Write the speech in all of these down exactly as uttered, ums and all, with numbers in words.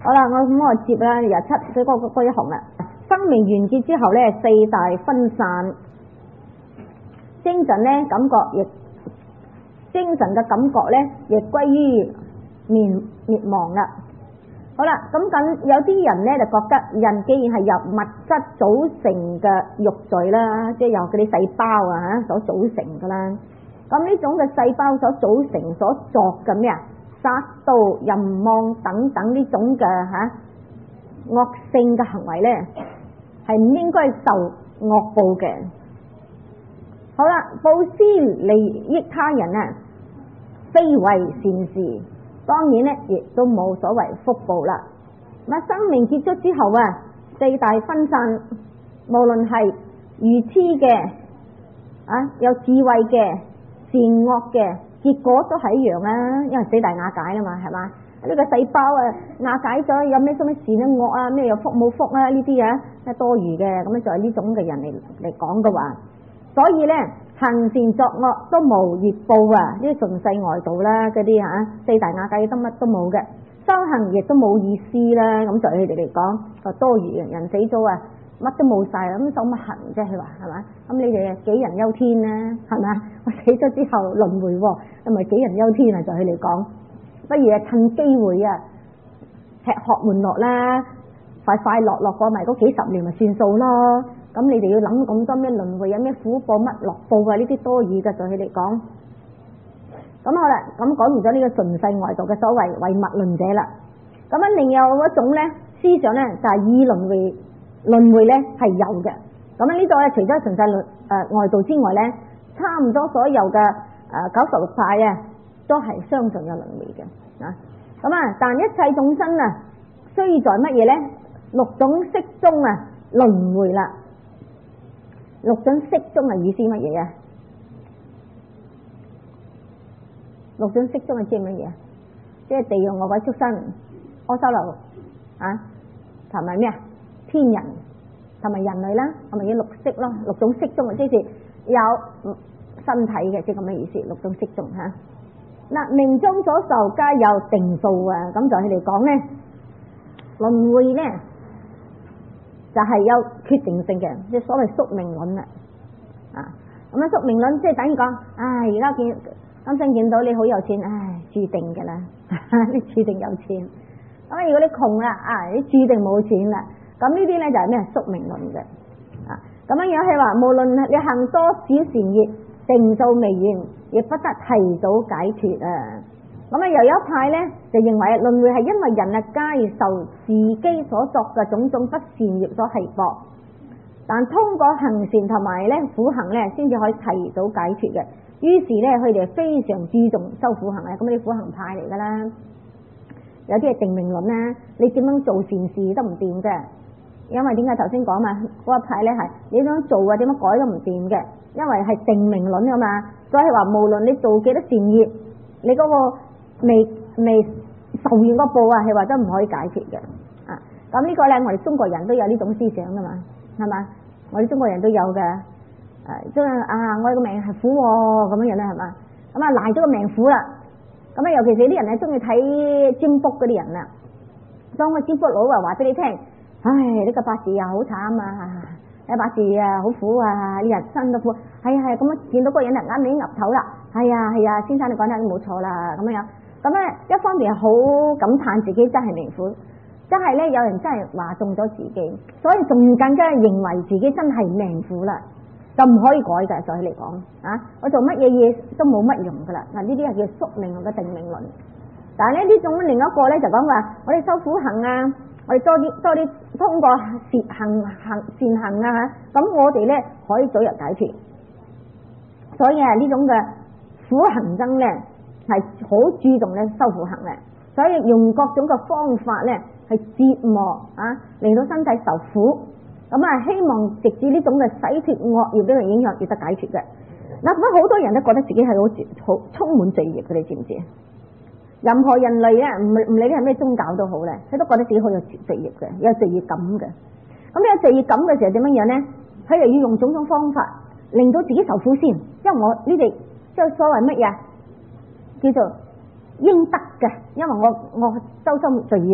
好啦，我咁我接啦廿七嗰嗰嗰一行啦。生命完結之後咧，四大分散，精神咧感覺亦精神嘅感覺咧，亦歸於滅滅亡啦。好啦，咁咁有啲人咧就覺得人既然係由物質組成嘅肉贅啦，即係由嗰啲細胞啊嚇所組成噶啦。咁呢種嘅細胞所組成所作嘅咩啊，殺盜淫妄等等呢種嘅嚇惡性嘅行為咧，係唔應該受惡報嘅。好啦，布施利益他人啊，非為善事。當然咧，亦都冇所謂福報啦。咁生命結束之後啊，四大分散，無論係愚痴嘅啊，有智慧嘅、善惡嘅，結果都係一樣啊。因為四大瓦解啦嘛，係嘛？呢個細胞啊瓦解咗，有咩什麼善啊惡啊，咩有福冇福啊呢啲啊，係多餘嘅。咁樣就係呢種嘅人嚟嚟講嘅話，所以咧。行善作惡都無業報啊！呢啲順世外道啦，嗰啲嚇四大瓦解都乜都冇嘅，修行亦都冇意思啦。咁對佢哋嚟講就多餘嘅，人死咗啊，乜都冇晒啦，咁受乜行啫？佢話係嘛？咁你哋杞人憂天啦，係嘛？我死咗之後輪迴喎，係咪杞人憂天啊？對佢嚟講，不如啊趁機會啊吃喝玩樂啦，快快樂樂過埋嗰幾十年咪算數咯。咁你哋要諗咁多咩輪迴有咩苦報乜樂報啊？呢啲多餘嘅對佢嚟講。咁好啦，咁講完咗呢個順世外道嘅所謂唯物論者啦。咁樣另有一種咧思想咧就係、是、以輪迴輪迴咧係有嘅。咁樣呢度咧除咗順世論誒外道之外咧，差唔多所有嘅誒九十六派啊都係相信有輪迴嘅啊。咁啊，但一切眾生啊，需要在乜嘢咧？六種色中啊輪迴啦。六種色中係意思乜嘢啊？六種色中係知乜嘢？即係地獄惡鬼畜生、阿修羅啊，同埋咩啊？天人同埋人類啦，係咪要六色咯？六種色中即係有身體嘅，即係咁嘅意思。六種色中嚇。嗱，命中所受皆有定數啊！咁就係嚟講咧，輪迴咧。就係有決定性嘅，即係所謂宿命論啦，啊，咁樣宿命論即係等於講，唉，而家見啱先見到你好有錢，唉，注定嘅啦，你注定有錢。咁啊，如果你窮啦，啊，你注定冇錢啦。咁呢啲咧就係咩宿命論嘅，啊，咁樣樣係話，無論你行多少善業，定數未完，亦不得提早解脫啊。咁啊，又有一派咧就認為輪迴係因為人啊皆受自己所作嘅種種不善業所繫縛，但通過行善同埋咧苦行咧，先至可以提早解脫嘅。於是咧，佢哋非常注重修苦行啊。咁啲苦行派嚟噶啦，有啲係定命論啦，你點樣做善事都唔掂嘅，因為點解頭先講嘛？嗰一派咧係你點樣做啊，點樣改都唔掂嘅，因為係定命論啊嘛。所以話無論你做幾多善業，你嗰、嗰個未未受完個報啊，係話都唔可以解決嘅啊！咁呢個咧，我哋中國人都有呢種思想噶嘛，係嘛？我哋中國人都有嘅，誒、啊，即係啊，我哋個命係苦咁樣樣咧，係嘛？咁啊賴咗個命苦啦，咁啊，尤其是啲人咧中意睇占卜嗰啲人啦，當個占卜佬啊話俾你聽，唉，呢、這個八字啊好慘啊，呢八字啊好苦啊，呢人生都苦，係啊係咁啊，見到個人啊啱你岌頭啦，係啊係啊，先生你講得冇錯啦，咁樣樣。咁咧，一方面係好感嘆自己真係命苦，真係咧有人真係話中咗自己，所以仲更加認為自己真係命苦啦，就唔可以改嘅。對佢嚟講啊，我做乜嘢嘢都冇乜用噶啦。嗱，呢啲係叫宿命論嘅定命論。但係咧呢種另一個咧就講話，我哋修苦行啊，我哋多啲多啲通過善行行善行啊嚇，咁我哋咧可以早日解脫。所以啊，呢種嘅苦行僧咧。係好注重咧修苦行嘅，所以用各種嘅方法咧係折磨啊，令到身體受苦，咁啊希望藉住呢種嘅洗脫惡業呢個影響而得解脫嘅。嗱，咁好多人都覺得自己係好好充滿罪孽嘅，你知唔知啊？任何人類啊，唔唔理你係咩宗教都好咧，佢都覺得自己好有罪孽嘅，有罪孽感嘅。咁有罪孽感嘅時候點樣樣咧？佢又要用種種方法令到自己受苦先，因為我呢啲即係所謂乜嘢？叫做應得嘅，因為我我修修罪業，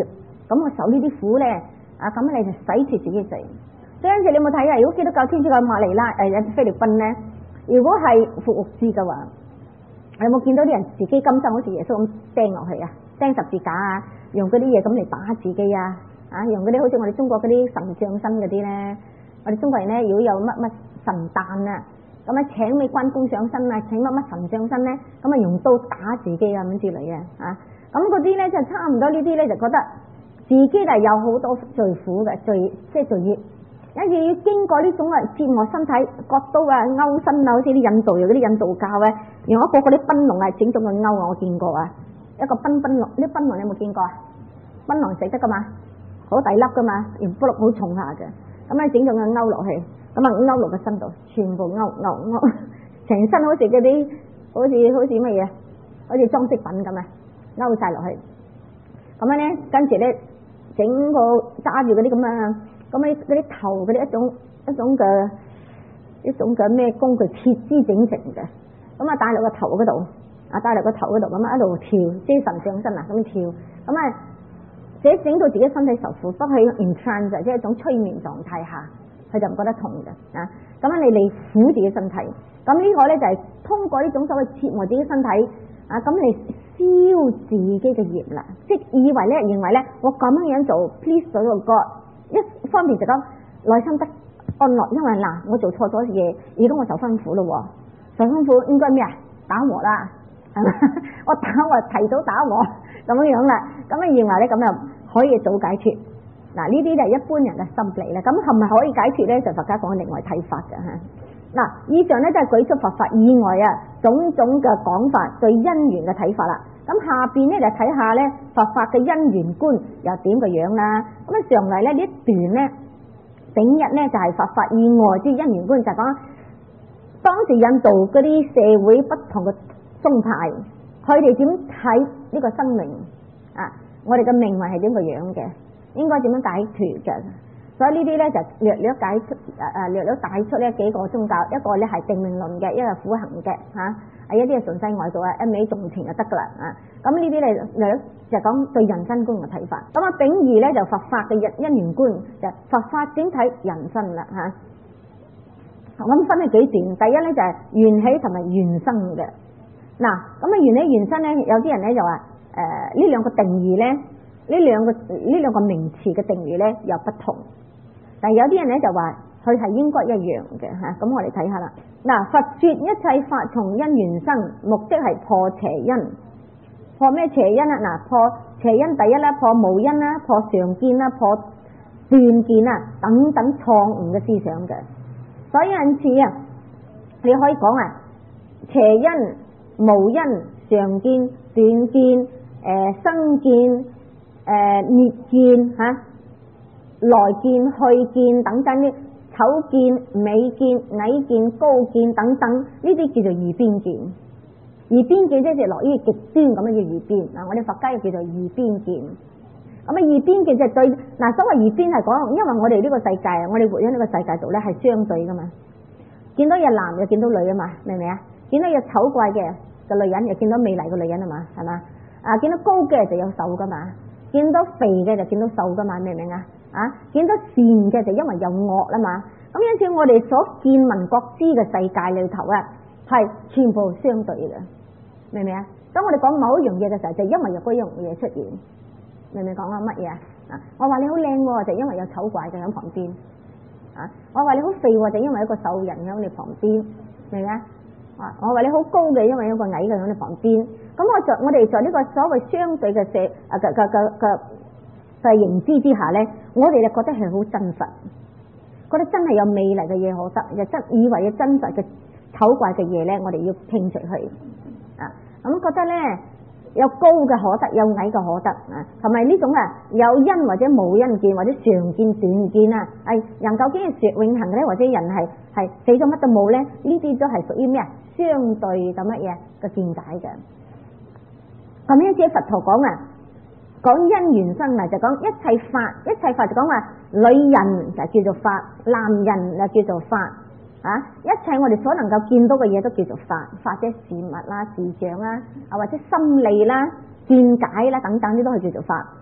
咁我受呢啲苦咧，啊咁你就洗脫自己罪。所以有陣時你有冇睇啊？如果基督教天主教馬尼拉誒菲律賓咧，如果係復活節嘅話，你有冇見到啲人自己今生好似耶穌咁釘落去啊？釘十字架啊，用嗰啲嘢咁嚟打自己啊，啊用嗰啲好似我哋中國嗰啲神像身嗰啲咧，我哋中國人咧如果有乜乜神誕啊，咁啊請咩關公上身啊，請乜乜神上身咧，咁啊用刀打自己啊咁之類嘅，啊咁嗰啲咧就差唔多呢啲咧就覺得自己係有好多罪苦嘅罪，即係罪孽。有時要經過呢種啊折磨身體，割刀啊勾身啊，好似啲印度有嗰啲印度教咧，用一個嗰啲檳榔啊整到佢勾啊，我見過啊，一個檳檳榔，啲檳榔你有冇見過啊？檳榔食得噶嘛，好大粒噶嘛，原卜碌好重下嘅，咁啊整到佢勾落去，咁啊勾落個身度，全部勾勾勾，成身好似嗰啲，好似好似乜嘢，好似裝飾品咁啊，勾晒落去，咁樣咧，跟住咧整個揸住嗰啲咁啊。咁喺嗰啲頭嗰啲一種一種嘅一種嘅咩工具鐵枝整成嘅，咁啊戴落個頭嗰度，啊戴落個頭嗰度咁啊一路跳，即係神上身啊咁跳，咁啊自己整到自己身體受苦，不去 in trance 即係一種催眠狀態下，佢就唔覺得痛嘅啊。咁樣你嚟苦自己身體，咁呢個咧就係通過呢種所謂折磨自己身體啊，咁你燒自己嘅業啦，即係以為咧認為咧我咁樣樣做 please 咗個 God。一方面就講內心得安樂，因為嗱我做錯咗嘢，而家我受辛苦咯，受辛苦應該咩啊？打我啦，係嘛？我打我提早打我咁樣樣啦，咁啊認為咧咁又可以早解脫。嗱呢啲就係一般人嘅心理啦。咁係咪可以解脫咧？就佛家講另外睇法嘅嚇。嗱，以上咧都係舉出佛法以外啊種種嘅講法對因緣嘅睇法啦。咁下邊咧就睇下咧佛法嘅因緣觀又點個樣啦。咁啊上嚟咧呢一段咧，整日咧就係佛法以外即係因緣觀，就係講當時印度嗰啲社會不同嘅宗派，佢哋點睇呢個生命啊？我哋嘅命運係點個樣嘅？應該點樣解脫嘅？所以呢啲咧就略略解出誒誒略略帶出呢幾個宗教，一個咧係定命論嘅，一個苦行嘅嚇，啊一啲係順世外道啊，一味重情就得噶啦啊！咁呢啲咧略就講對人生觀嘅睇法。咁啊丙二咧就佛法嘅因因緣觀，就佛法整體人生啦嚇。咁分咗幾段，第一咧就係緣起同埋緣生嘅。嗱咁啊緣起緣生咧，有啲人咧就話誒呢兩個定義咧，呢兩個呢兩個名詞嘅定義咧又不同。但係有啲人咧就話佢係應該一樣嘅嚇，咁我哋睇下啦。嗱，佛說一切法從因緣生，目的係破邪因。破咩邪因啊？嗱，破邪因第一啦，破無因啦，破常見啦，破斷見啊等等錯誤嘅思想嘅。所以因此啊，你可以講啊，邪因、無因、常見、斷見、誒、呃、生見、誒、呃、滅見嚇。啊來見、去見等等啲醜見、美見、矮見、高見等等，呢啲叫做二邊見。二邊見即係落於極端咁樣叫二邊。嗱，我哋佛家又叫做二邊見。咁啊，二邊見就係對嗱，所謂二邊係講，因為我哋呢個世界啊，我哋活喺呢個世界度咧係相對噶嘛。見到有男又見到女啊嘛，明唔明啊？見到有醜怪嘅嘅女人，又見到美麗嘅女人啊嘛，係嘛？啊，見到高嘅就有瘦噶嘛，見到肥嘅就見到瘦噶嘛，明唔明啊？啊，見到善嘅就因為有惡啦嘛，咁因此我哋所見聞覺知嘅世界裏頭啊，係全部相對嘅，明唔明啊？當我哋講某一樣嘢嘅時候，就因為有嗰樣嘢出現，明唔明講緊乜嘢啊？啊，我話你好靚，就因為有醜怪嘅喺旁邊，啊，我話你好肥，就因為一個瘦人喺你旁邊，明唔明啊？啊，我話你好高嘅，因為有個矮嘅喺你旁邊，咁我在我哋在呢個所謂相對嘅社啊嘅嘅嘅嘅嘅認知之下咧，我哋就覺得係好真實，覺得真係有美麗嘅嘢可得，就真以為有真實嘅醜怪嘅嘢咧，我哋要摒除去啊。咁覺得咧有高嘅可得，有矮嘅可得啊，同埋呢種啊有因或者冇因見或者常見斷見啊，係人究竟係說永恆嘅咧，或者人係係死咗乜都冇咧？呢啲都係屬於咩啊？相對嘅乜嘢嘅見解嘅。咁因此佛陀講啊，講因緣生嚟就講一切法，一切法就講話女人就叫做法，男人就叫做法啊！一切我哋所能夠見到嘅嘢都叫做法，法者事物啦、事象啦，啊或者心理啦、見解啦等等，呢都係叫做法。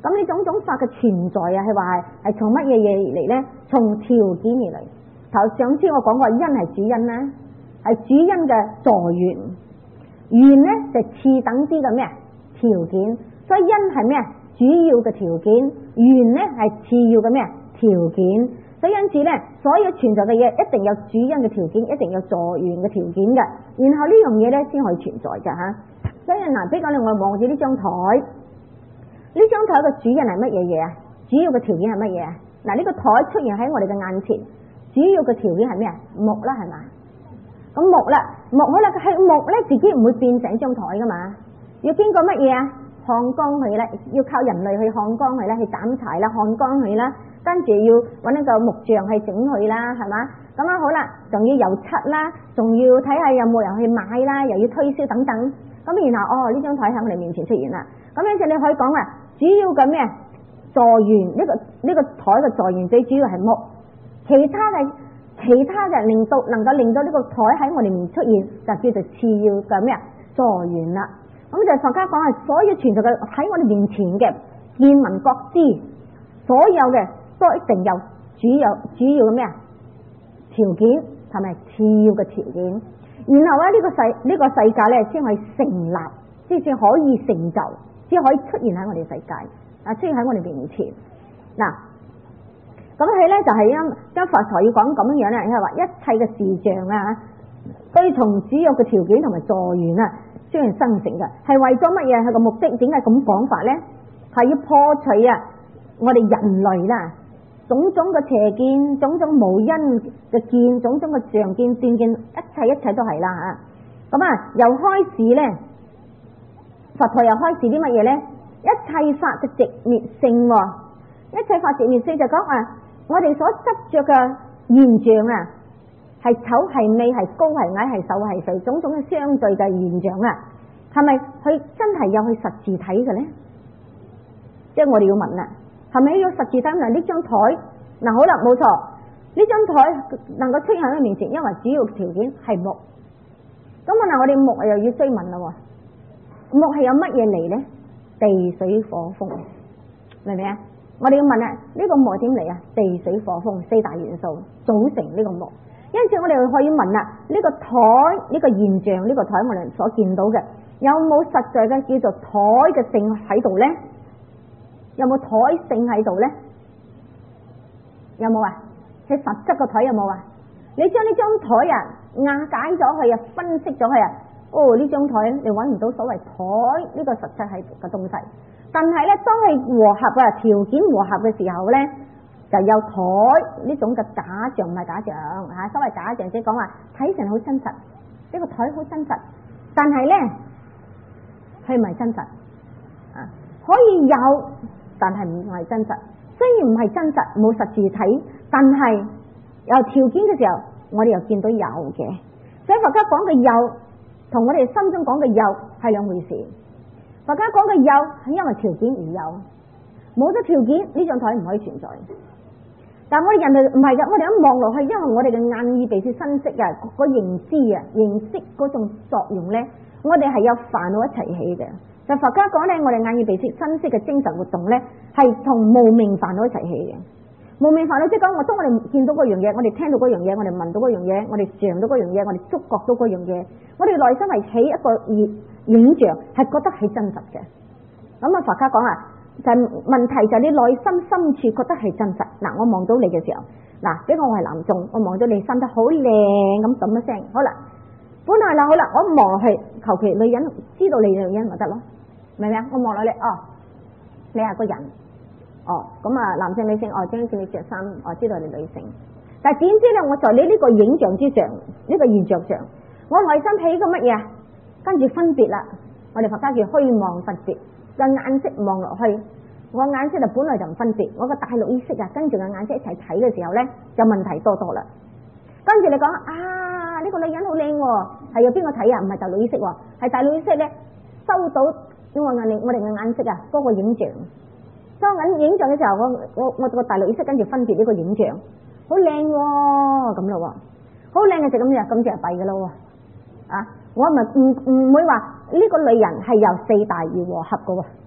咁呢種種法嘅存在啊，係話係係從乜嘢嘢而嚟咧？從條件而嚟。頭上次我講過因係主因啦，係主因嘅助緣，緣咧就次等之嘅咩條件，所以因係咩主要嘅條件，緣咧係次要嘅咩條件。所以因此咧，所有存在嘅嘢一定有主因嘅條件，一定有助緣嘅條件嘅，然後呢樣嘢咧先可以存在嘅吓。所以嗱，比較咧，我望住呢張台，呢張台嘅主因係乜嘢嘢啊？主要嘅條件係乜嘢啊？嗱，呢個台出現喺我哋嘅眼前，主要嘅條件係咩啊？木啦，係嘛？咁木啦，木好啦，係木咧，自己唔會變成一張台噶嘛，要經過乜嘢啊？烘乾佢啦，要靠人類去烘乾佢啦，去斬柴啦，烘乾佢啦，跟住要搵一個木匠去整佢啦，係嘛？咁樣好啦，仲要油漆啦，仲要睇下有冇人去買啦，又要推銷等等。咁然後哦，呢張台喺我哋面前出現啦。咁樣就你可以講啊，主要嘅咩助緣呢個呢個台嘅助緣最主要係木，其他嘅其他嘅令到能夠令到呢個台喺我哋面前出現，就叫做次要嘅咩助緣啦。咁就佛家講係所有存在嘅喺我哋面前嘅見聞覺知，所有嘅都一定有主要主要嘅咩條件同埋次要嘅條件。然後咧呢個世呢個世界咧先可以成立，即係可以成就，先可以出現喺我哋世界啊，出現喺我哋面前。嗱，咁佢咧就係因將佛陀要講咁樣樣咧，係話一切嘅事象啊，對從主要嘅條件同埋助緣啊，雖然生成嘅，係為咗乜嘢？係個目的？點解咁講法咧？係要破除啊我哋人類啦，種種嘅邪見，種種無因嘅見，種種嘅常見斷見，一切一切都係啦吓。咁啊，又開始咧，佛陀又開始啲乜嘢咧？一切法嘅寂滅性，一切法寂滅性就講啊，我哋所執着嘅現象啊，係醜係美係高係矮係瘦係肥，種種嘅相對嘅現象啊，係咪佢真係有去實字睇嘅咧？即係我哋要問啦。係咪要實字睇？嗱，呢張台嗱，好啦，冇錯，呢張台能夠出現喺面前，因為主要條件係木。咁啊嗱，我哋木又要追問啦，木係有乜嘢嚟咧？地水火風，明唔明啊？我哋要問啊，呢個木係點嚟啊？地水火風四大元素組成呢個木，因此我哋可以問啦，呢個台呢個現象，呢個台我哋所見到嘅有冇實在嘅叫做台嘅性喺度咧？有冇台性喺度咧？有冇啊？係實質個台有冇啊？你將呢張台啊瓦解咗佢啊，分析咗佢啊，哦，呢張台你揾唔到所謂台呢個實質係嘅東西。但係咧，當係和合啊條件和合嘅時候咧，就有台呢種嘅假象，唔係假象吓，所謂假象即係講話睇成好真實，呢個台好真實，但係咧佢唔係真實啊，可以有。但係唔係真實，雖然唔係真實，冇實字睇，但係有條件嘅時候，我哋又見到有嘅。所以佛家講嘅有，同我哋心中講嘅有係兩回事。佛家講嘅有係因為條件而有，冇咗條件呢張台唔可以存在。但係我哋人類唔係嘅，我哋一望落去，因為我哋嘅眼耳鼻舌身識啊，個認知啊、認識嗰種作用咧，我哋係有煩惱一齊起嘅。就佛家講咧，我哋眼耳鼻舌身識嘅精神活動咧，係同無明煩惱一齊起嘅。無明煩惱即係講，我當我哋見到嗰樣嘢，我哋聽到嗰樣嘢，我哋聞到嗰樣嘢，我哋嘗到嗰樣嘢，我哋觸覺到嗰樣嘢，我哋內心係起一個影像，係覺得係真實嘅。咁啊，佛家講啊，就係問題就係你內心深處覺得係真實。嗱，我望到你嘅時候，嗱，比如我係男眾，我望到你生得好靚咁，噉一聲，好啦，本來啦，好啦，我望落去，求其女人知道你女人咪得咯。明唔明啊？我望落你，哦，你係個人，哦，咁啊，男性女性，哦，將住你着衫，我知道你女性。但係點知咧？我在你呢個影像之上，呢、這個現象上，我內心起個乜嘢？跟住分別啦，我哋佛家叫虛妄分別，個眼色望落去，我眼色就本來就唔分別，我個大腦意識啊，跟住個眼色一齊睇嘅時候咧，就問題多多啦。跟住你講啊，呢、這個女人好靚喎，係有邊個睇啊？唔係大腦意識喎，係大腦意識咧收到。因為眼我哋嘅眼色啊，嗰個影像，當緊影像嘅時候，我我我個大腦意識跟住分別呢個影像，好靚喎，咁咯，好靚嘅就咁樣，咁就係弊噶咯，啊，我唔係唔唔會話呢個女人係由四大而和合噶，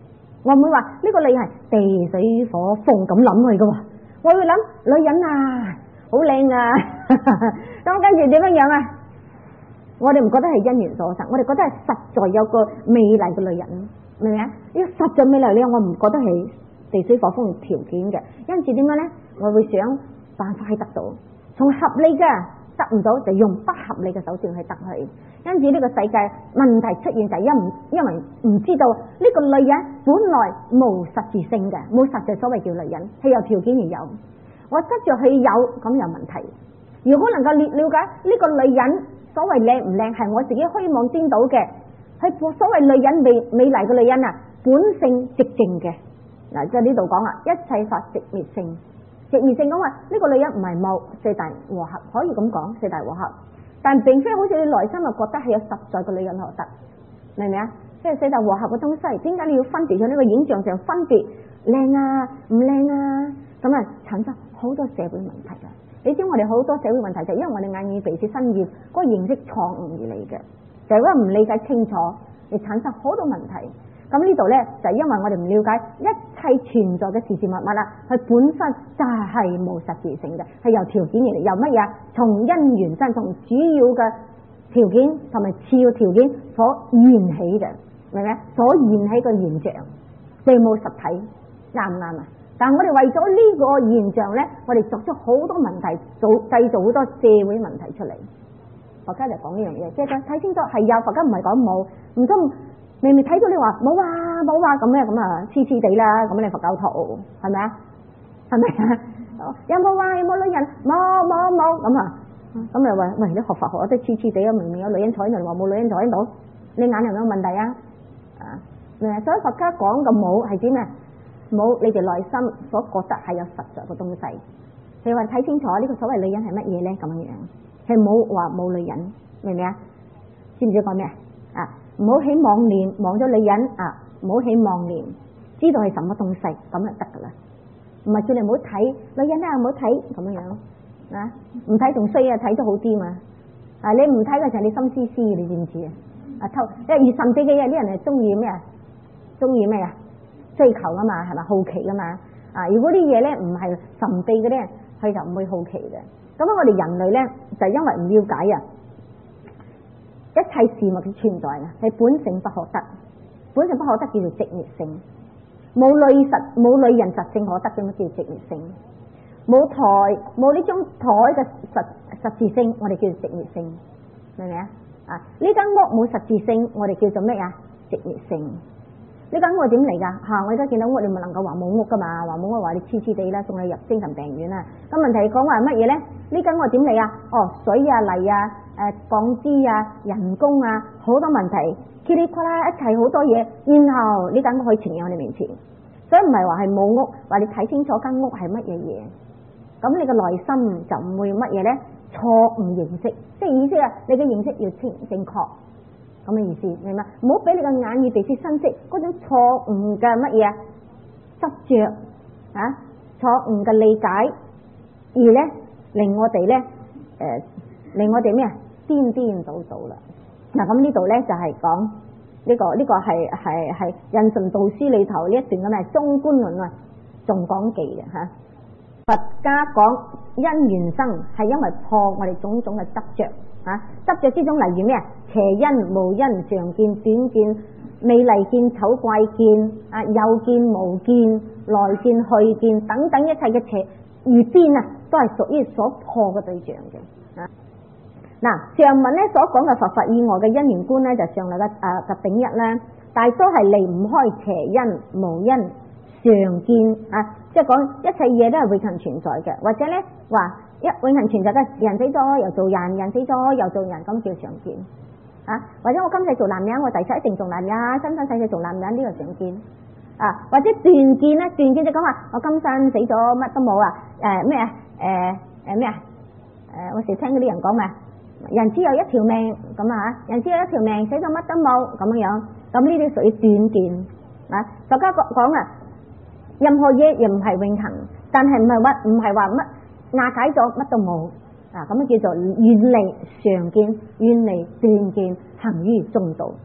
我唔會話呢個女人係地水火風咁諗佢噶喎，我會諗女人啊好靚啊，咁跟住點樣樣啊？我哋唔覺得係因緣所生，我哋覺得係實在有個美麗嘅女人，明唔明啊？呢個實在美麗呢，我唔覺得係地水火風條件嘅，因此點樣咧？我會想辦法去得到，從合理嘅得唔到就用不合理嘅手段去得佢。因此呢個世界問題出現就係因唔因為唔知道呢個女人本來無實質性嘅，冇實際所謂叫女人，係有條件而有。我執着佢有咁有問題。如果能夠了了解呢個女人所謂靚唔靚係我自己虛妄顛倒嘅，係所謂女人美美麗嘅女人啊，本性寂靜嘅。嗱，即係呢度講啦，一切法寂滅性，寂滅性講話呢個女人唔係冇四大和合，可以咁講四大和合，但並非好似你內心啊覺得係有實在嘅女人可得，明唔明啊？即係四大和合嘅東西，點解你要分別喺呢個影像上分別靚啊唔靚啊？咁啊產生好多社會問題嘅。你知我哋好多社會問題就係因為我哋眼耳鼻舌身意嗰個認識錯誤而嚟嘅，就係因為唔理解清楚而產生好多問題。咁呢度咧就係因為我哋唔了解一切存在嘅事事物物啦，佢本身就係冇實質性嘅，係由條件而嚟，由乜嘢？從因緣真，從主要嘅條件同埋次要條件所現起嘅，明唔明？所現起嘅現象，並冇實體，啱唔啱啊？但係我哋為咗呢個現象咧，我哋作出好多問題，做製造好多社會問題出嚟。佛家就講呢樣嘢，即係睇清楚係有，佛家唔係講冇，唔通明明睇到你話冇啊冇啊咁咩咁啊黐黐地啦，咁你佛教徒係咪啊？係咪啊？有冇啊？有冇女人？冇冇冇咁啊？咁你話喂，你學佛學得黐黐地啊？明明有女人坐喺度，話冇女人坐喺度，你眼有冇問題啊？啊，所以佛家講嘅冇係指咩？冇你哋內心所覺得係有實在嘅東西。你話睇清楚呢個所謂女人係乜嘢咧？咁樣樣係冇話冇女人，明唔明啊？知唔知講咩啊？唔好起妄念，望咗女人啊，唔好起妄念，知道係什麼東西咁就得噶啦。唔係叫你唔好睇女人啊，唔好睇咁樣樣啊，唔睇仲衰啊，睇都好啲嘛。啊，你唔睇嘅時候你心思思，你知唔知啊？啊偷，因為越神秘嘅嘢，啲人係中意咩啊？中意咩啊？追求噶嘛，係咪好奇噶嘛？啊，如果啲嘢咧唔係神秘嘅咧，佢就唔會好奇嘅。咁我哋人類咧就因為唔了解啊，一切事物嘅存在啊係本性不可得，本性不可得叫做寂滅性。冇女實冇女人實性可得嘅乜叫寂滅性？冇台冇呢張台嘅實實質性，我哋叫做寂滅性，明唔明啊？啊，呢間屋冇實質性，我哋叫做咩啊？寂滅性。呢間屋點嚟噶？吓、啊，我而家見到屋，你咪能夠話冇屋噶嘛？話冇屋話你黐黐地啦，送你入精神病院啦。咁問題講話係乜嘢咧？呢間屋點嚟啊？哦，水啊、泥啊、誒鋼枝啊、人工啊，好多問題，噼里啪啦一齊好多嘢，然後呢間屋可以呈現喺你面前。所以唔係話係冇屋，話你睇清楚間屋係乜嘢嘢，咁你嘅內心就唔會乜嘢咧？錯誤認識，即係意思啊，你嘅認識要清正確。咁嘅意思，明嘛？唔好俾你個眼耳鼻舌身識嗰種錯誤嘅乜嘢執着啊，錯誤嘅理解，而咧令我哋咧誒令我哋咩啊顛顛倒倒啦。嗱，咁呢度咧就係講呢個呢個係係係印順導書裏頭呢一段嘅咩中觀論啊，仲講記嘅吓。佛家講因緣生係因為破我哋種種嘅執着。啊！執着之種例如咩啊？邪因、無因、常見、短見、美麗見、醜怪見、啊有見、無見、來見、去見等等一切嘅邪與邊啊，都係屬於所破嘅對象嘅。啊！嗱，上文咧所講嘅佛法以外嘅因緣觀咧，就上嚟嘅誒嘅丙一咧，大多係離唔開邪因、無因、常見啊，即係講一切嘢都係永恆存在嘅，或者咧話。一永恆存在嘅人死咗又做人，人死咗又做人，咁叫常見啊。或者我今世做男人，我第世一定做男人，生生世世做男人，呢、這個常見啊。或者斷見咧，斷見就講話我今生死咗乜都冇啊。誒咩啊？誒誒咩啊？誒我成日聽嗰啲人講咩？人只有一條命咁啊，人只有一條命，死咗乜都冇咁樣樣。咁呢啲屬於斷見啊。佛家講講啊，任何嘢又唔係永恆，但係唔係乜唔係話乜。瓦解咗乜都冇啊，咁樣叫做遠離常見，遠離斷見，行於中道。嗱，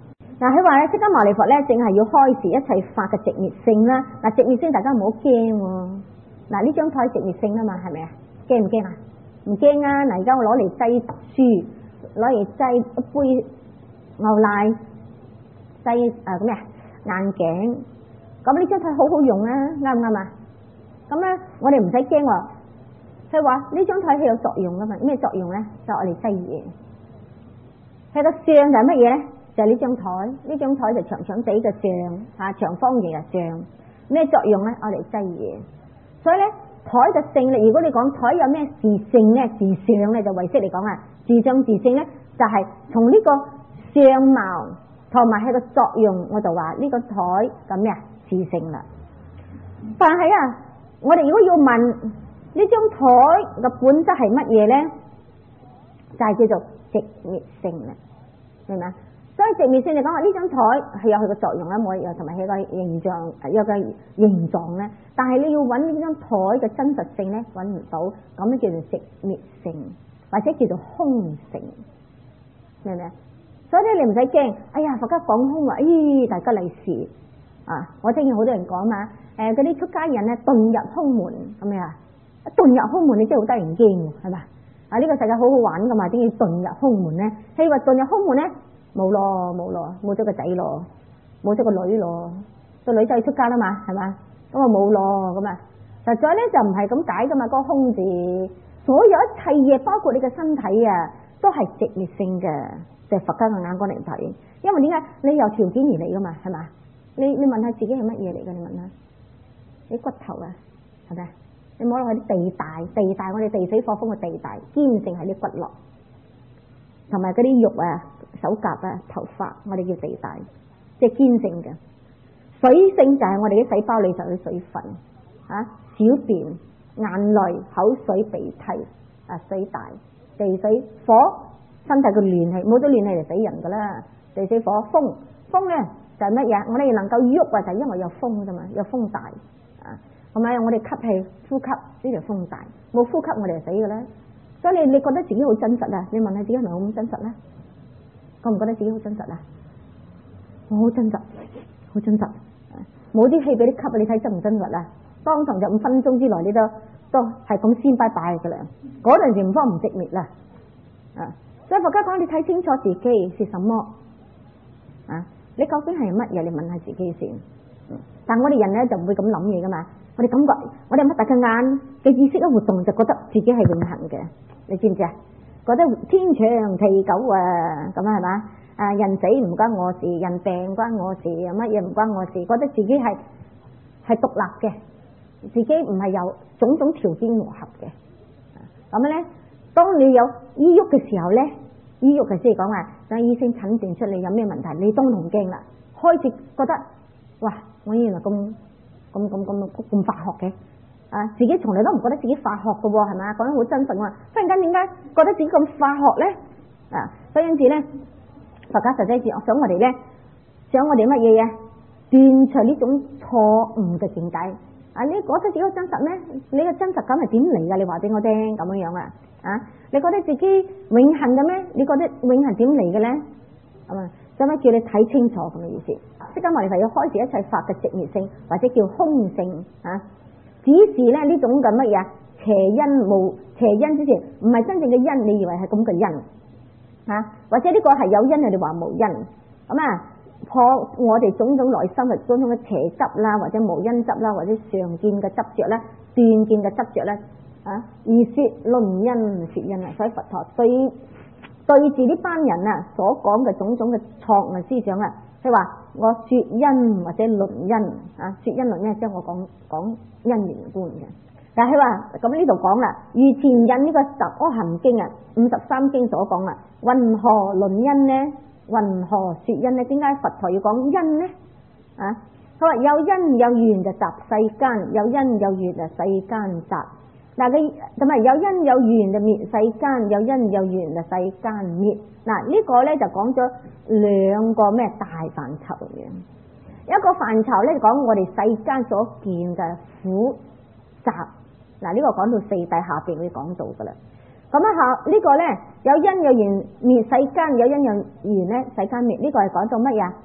嗱，佢話咧，釋迦牟尼佛咧，正係要開示一切法嘅寂滅性啦。嗱，寂滅性大家唔好驚喎。嗱，呢張台寂滅性啊嘛，係咪啊？驚唔驚啊？唔驚啊！嗱，而家我攞嚟擠書，攞嚟擠一杯牛奶，擠誒咁咩眼鏡。咁呢張台好好用啊，啱唔啱啊？咁咧，我哋唔使驚喎。佢話呢張台係有作用噶嘛？咩作用咧？就我哋擠嘢。佢個相就係乜嘢咧？就係呢張台，呢張台就長長地嘅像，嚇長方形嘅像。咩作用咧？我哋擠嘢。所以咧，台嘅性咧，如果你講台有咩自性咧、自相咧，就唯識嚟講啊，自相自性咧，就係從呢個相貌同埋佢個作用，我就話呢個台咁咩啊，自性啦。但係啊，我哋如果要問呢張台嘅本質係乜嘢咧，就係叫做寂滅性啦，明唔明啊？所以寂滅性嚟講話呢張台係有佢個作用啦，冇有同埋佢個形象有個形狀咧。但係你要揾呢張台嘅真實性咧，揾唔到，咁咧叫做寂滅性，或者叫做空性，明唔明啊？所以咧你唔使驚，哎呀佛家講空啊，咦大吉利是啊！我聽見好多人講嘛，誒嗰啲出家人咧遁入空門，係咪啊？遁入空門你真係好得人驚，係嘛？啊呢個世界好好玩噶嘛，點解遁入空門咧？譬如話遁入空門咧？冇咯，冇咯，冇咗個仔咯，冇咗個女咯，個女仔出家啦嘛，係嘛？咁啊冇咯，咁啊，實在咧就唔係咁解噶嘛，嗰個空字，所有一切嘢，包括你嘅身體啊，都係寂滅性嘅，就係佛家嘅眼光嚟睇。因為點解？你有條件而嚟噶嘛，係嘛？你你問下自己係乜嘢嚟噶？你問下，你骨頭啊，係咪？你摸落去啲地大，地大我哋地水火風嘅地大，堅性係啲骨骼，同埋嗰啲肉啊。手甲啊，頭髮，我哋叫地大，即係堅性嘅。水性就係我哋啲細胞裏頭嘅水分，啊，小便、眼淚、口水、鼻涕，啊，水大。地水火，身體嘅暖氣，冇咗暖氣就死人噶啦。地水火風，風咧就係乜嘢？我哋能夠喐啊，就係因為有風啫嘛，有風大，啊，同埋我哋吸氣、呼吸呢條風大，冇呼吸我哋就死噶啦。所以你你覺得自己好真實啊？你問下自己係咪好咁真實咧？覺唔覺得自己好真實啊？我好真實，好真實。冇啲氣俾你吸，你睇真唔真實啊？當場就五分鐘之內，你都都係咁先拜拜噶啦。嗰陣時唔方唔寂滅啦。啊，所以佛家講你睇清楚自己是什麼啊？你究竟係乜嘢？你問下自己先。但我哋人咧就唔會咁諗嘢噶嘛。我哋感覺，我哋擘大個眼嘅意識一活動，就覺得自己係永恆嘅。你知唔知啊？覺得天長地久啊，咁啊係嘛？啊人死唔關我事，人病關我事，乜嘢唔關我事？覺得自己係係獨立嘅，自己唔係有種種條件和合嘅。咁樣咧，當你有醫鬱嘅時候咧，醫鬱嘅先講話，等醫生診斷出你有咩問題，你當堂驚啦，開始覺得哇，我原來咁咁咁咁咁化學嘅。啊！自己從來都唔覺得自己化學嘅喎，係咪？講得好真實喎。忽然間點解覺得自己咁化學咧？啊！所以因此咧，佛家實際上想我哋咧，想我哋乜嘢嘢？斷除呢種錯誤嘅見解。啊！你覺得自己好真實咩？你嘅真實感係點嚟㗎？你話俾我聽咁樣樣啊！啊！你覺得自己永恆嘅咩？你覺得永恆點嚟嘅咧？咁啊，使乜叫你睇清楚咁嘅意思？釋迦牟尼佛要開示一切法嘅寂滅性，或者叫空性啊！只是咧呢種嘅乜嘢邪因無邪因之前，唔係真正嘅因，你以為係咁嘅因吓、啊，或者呢個係有因，你哋話無因咁啊？破我哋種種內心嘅種種嘅邪執啦，或者無因執啦，或者常見嘅執着啦、斷見嘅執着咧啊，而說論因說因啊，所以佛陀對對住呢班人啊所講嘅種種嘅錯誤思想啊，佢話我說因或者論因啊，說因論因即係我講講因緣觀嘅。但係佢話咁呢度講啦，如前引呢個十阿含經啊，五十三經所講啦，云何論因呢？云何說因呢？點解佛陀要講因呢？啊，佢話有因有緣就集世間，有因有緣就世間集。嗱，佢同埋有因有緣就滅世間，有因有緣就世間滅。嗱，呢個咧就講咗兩個咩大範疇嘅。一個範疇咧講我哋世間所見嘅苦集。嗱，呢個講到四諦下邊會講到噶啦。咁啊下呢個咧有因有緣滅世間，有因有緣咧世間滅。呢個係講到乜嘢？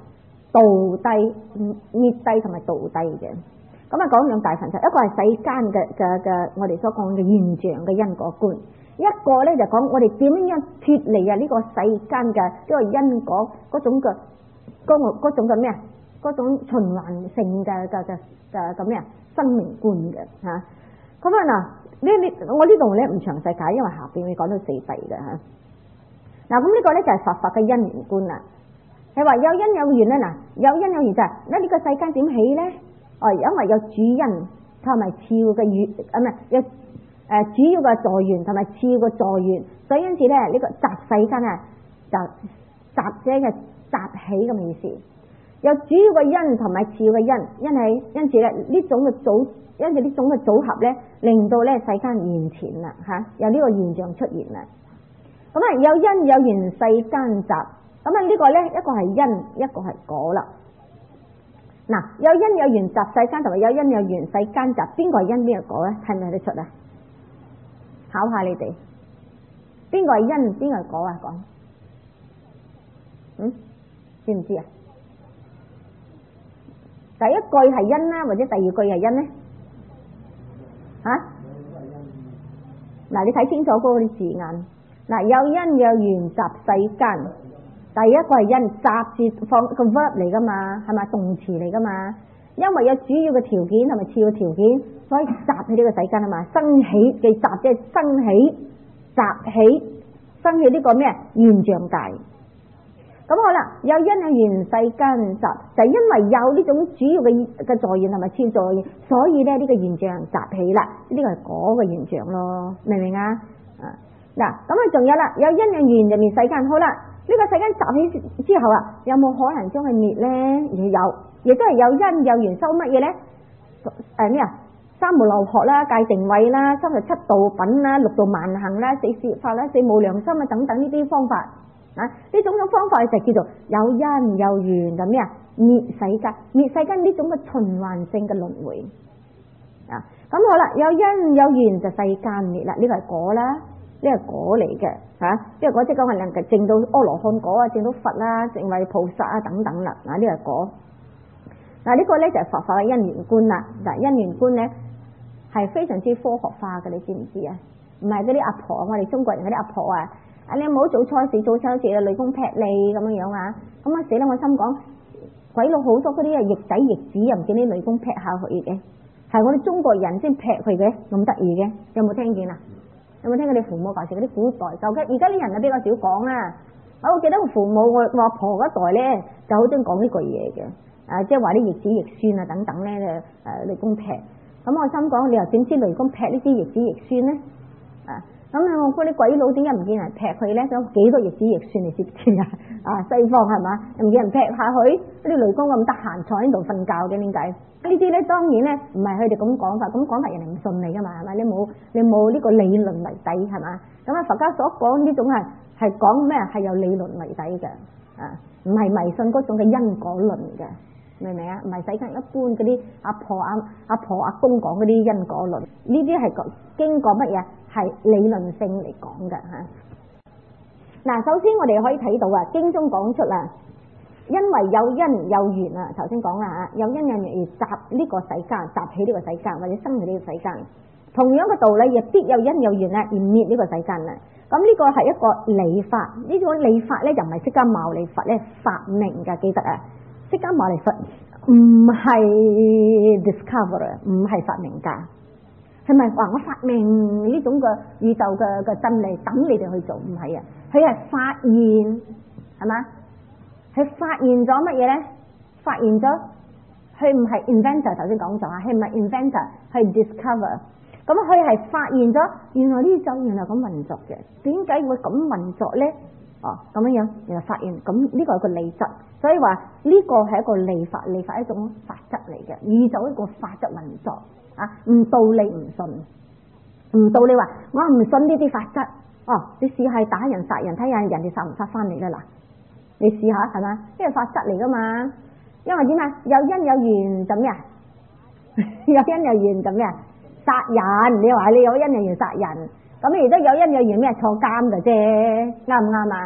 道低、滅低同埋道低嘅。咁啊講兩大範疇，一個係世間嘅嘅嘅我哋所講嘅現象嘅因果觀，一個咧就講我哋點樣脫離啊呢個世間嘅呢個因果嗰種嘅嗰個嗰種嘅咩啊？嗰種循環性嘅嘅嘅嘅咁咩啊？生命觀嘅嚇。咁啊嗱，呢呢我呢度咧唔詳細解，因為下邊會講到四諦嘅嚇。嗱咁呢個咧就係佛法嘅因緣觀啦。係話有因有緣咧，嗱有因有緣就係嗱呢個世間點起咧？哦，因為有主因同埋次要嘅緣，啊唔係有誒主要嘅助緣同埋次要嘅助緣，所以因此咧呢、這個集世間啊，就集者嘅集起咁嘅意思。有主要嘅因同埋次要嘅因，因係因此咧呢種嘅組，因此呢種嘅組合咧，令到咧世間現前啦嚇，有呢個現象出現啦。咁啊有因有緣世間集，咁啊呢個咧一個係因，一個係果啦。嗱，有因有緣集世間，同埋有因有緣世間集，邊個係因邊個果咧？睇唔睇得出啊？考下你哋，邊個係因邊個係果啊？講，嗯，知唔知啊？第一句係因啦，或者第二句係因咧？吓、啊？嗱，你睇清楚嗰啲字眼。嗱，有因有緣集世間。第一個係因，集字放個 verb 嚟噶嘛，係咪動詞嚟噶嘛？因為有主要嘅條件同埋次要條件，所以集喺呢個世間啊嘛。生起嘅集即係生起、集起、生起呢個咩現象界。咁好啦，有因有緣世間集，就係、是、因為有呢種主要嘅嘅助緣同埋次要助緣，所以咧呢個現象集起啦。呢、這個係嗰個現象咯，明唔明啊？啊嗱，咁啊仲有啦，有因有緣入面世間，好啦。呢個世間集起之後啊，有冇可能將佢滅咧？有，亦都係有因有緣收乜嘢咧？誒咩啊？三無漏學啦、界定位啦、三十七道品啦、六道萬行啦、四攝法啦、四無量心啊等等呢啲方法啊，呢種種方法就叫做有因有緣咁咩啊？滅世間，滅世間呢種嘅循環性嘅輪迴啊。咁好啦，有因有緣就世間滅啦，呢個係果啦。呢個果嚟嘅嚇，呢個果即係講係能夠證到阿羅漢果啊，證到佛啦，成為菩薩啊等等啦。嗱呢個果，嗱呢個咧就係佛法嘅因緣觀啦。嗱因緣觀咧係非常之科學化嘅，你知唔知啊？唔係嗰啲阿婆，我哋中國人嗰啲阿婆啊，啊你唔好做錯事，做錯事啊雷公劈你咁樣樣啊，咁啊死啦！我心講鬼佬好多嗰啲啊逆仔逆子，又唔見啲雷公劈下佢嘅，係我哋中國人先劈佢嘅，咁得意嘅，有冇聽見啊？有冇聽過你父母介紹嗰啲古代舊嘅？而家啲人啊比較少講啦。我記得我父母我我阿婆嗰代咧就好中意講呢句嘢嘅，啊即係話啲逆子逆孫啊等等咧誒雷公劈。咁我心講你又點知雷公劈呢啲逆子逆孫咧？啊咁啊我嗰啲鬼佬點解唔見人劈佢咧？咁幾多逆子逆孫你知唔知啊？啊西方係嘛？又唔見人劈下佢？啲雷公咁得閒坐喺度瞓覺嘅點解？呢啲咧當然咧唔係佢哋咁講法，咁講法人哋唔信你噶嘛，係咪？你冇你冇呢個理論為底係嘛？咁啊佛家所講呢種係係講咩？係有理論為底嘅，啊唔係迷信嗰種嘅因果論嘅，明唔明啊？唔係世間一般嗰啲阿婆阿阿婆阿公講嗰啲因果論，呢啲係經過乜嘢？係理論性嚟講嘅嚇。嗱，首先我哋可以睇到啊，經中講出啦。因為有因有緣啊，頭先講啦嚇，有因有緣而集呢個世間，集起呢個世間或者生起呢個世間。同樣嘅道理，亦必有因有緣啊而滅呢個世間啊。咁呢個係一個理法，呢種理法咧又唔係釋迦牟尼佛咧發明嘅，記得啊，釋迦牟尼佛唔係 discover， 唔係發明家，係咪話我發明呢種嘅宇宙嘅嘅真理等你哋去做？唔係啊，佢係發現係嘛？佢發現咗乜嘢咧？發現咗佢唔係 inventor， 頭先講咗啊，佢唔係 inventor， 係 discover。咁佢係發現咗原來呢宇宙原來咁運作嘅，點解會咁運作咧？哦，咁樣樣，原來發現咁呢個係個理則，所以話呢個係一個理法，理法係一種法則嚟嘅，宇宙一個法則運作啊，唔道理唔信，唔道理話我唔信呢啲法則。哦，你試下打人殺人，睇下人哋殺唔殺翻嚟啦嗱。你試下係嘛？呢個法則嚟噶嘛？因為點啊？有因有緣就咩啊？有因有緣就咩啊？殺人，你話你有因有緣殺人，咁而家有因有緣咩？坐監嘅啫，啱唔啱啊？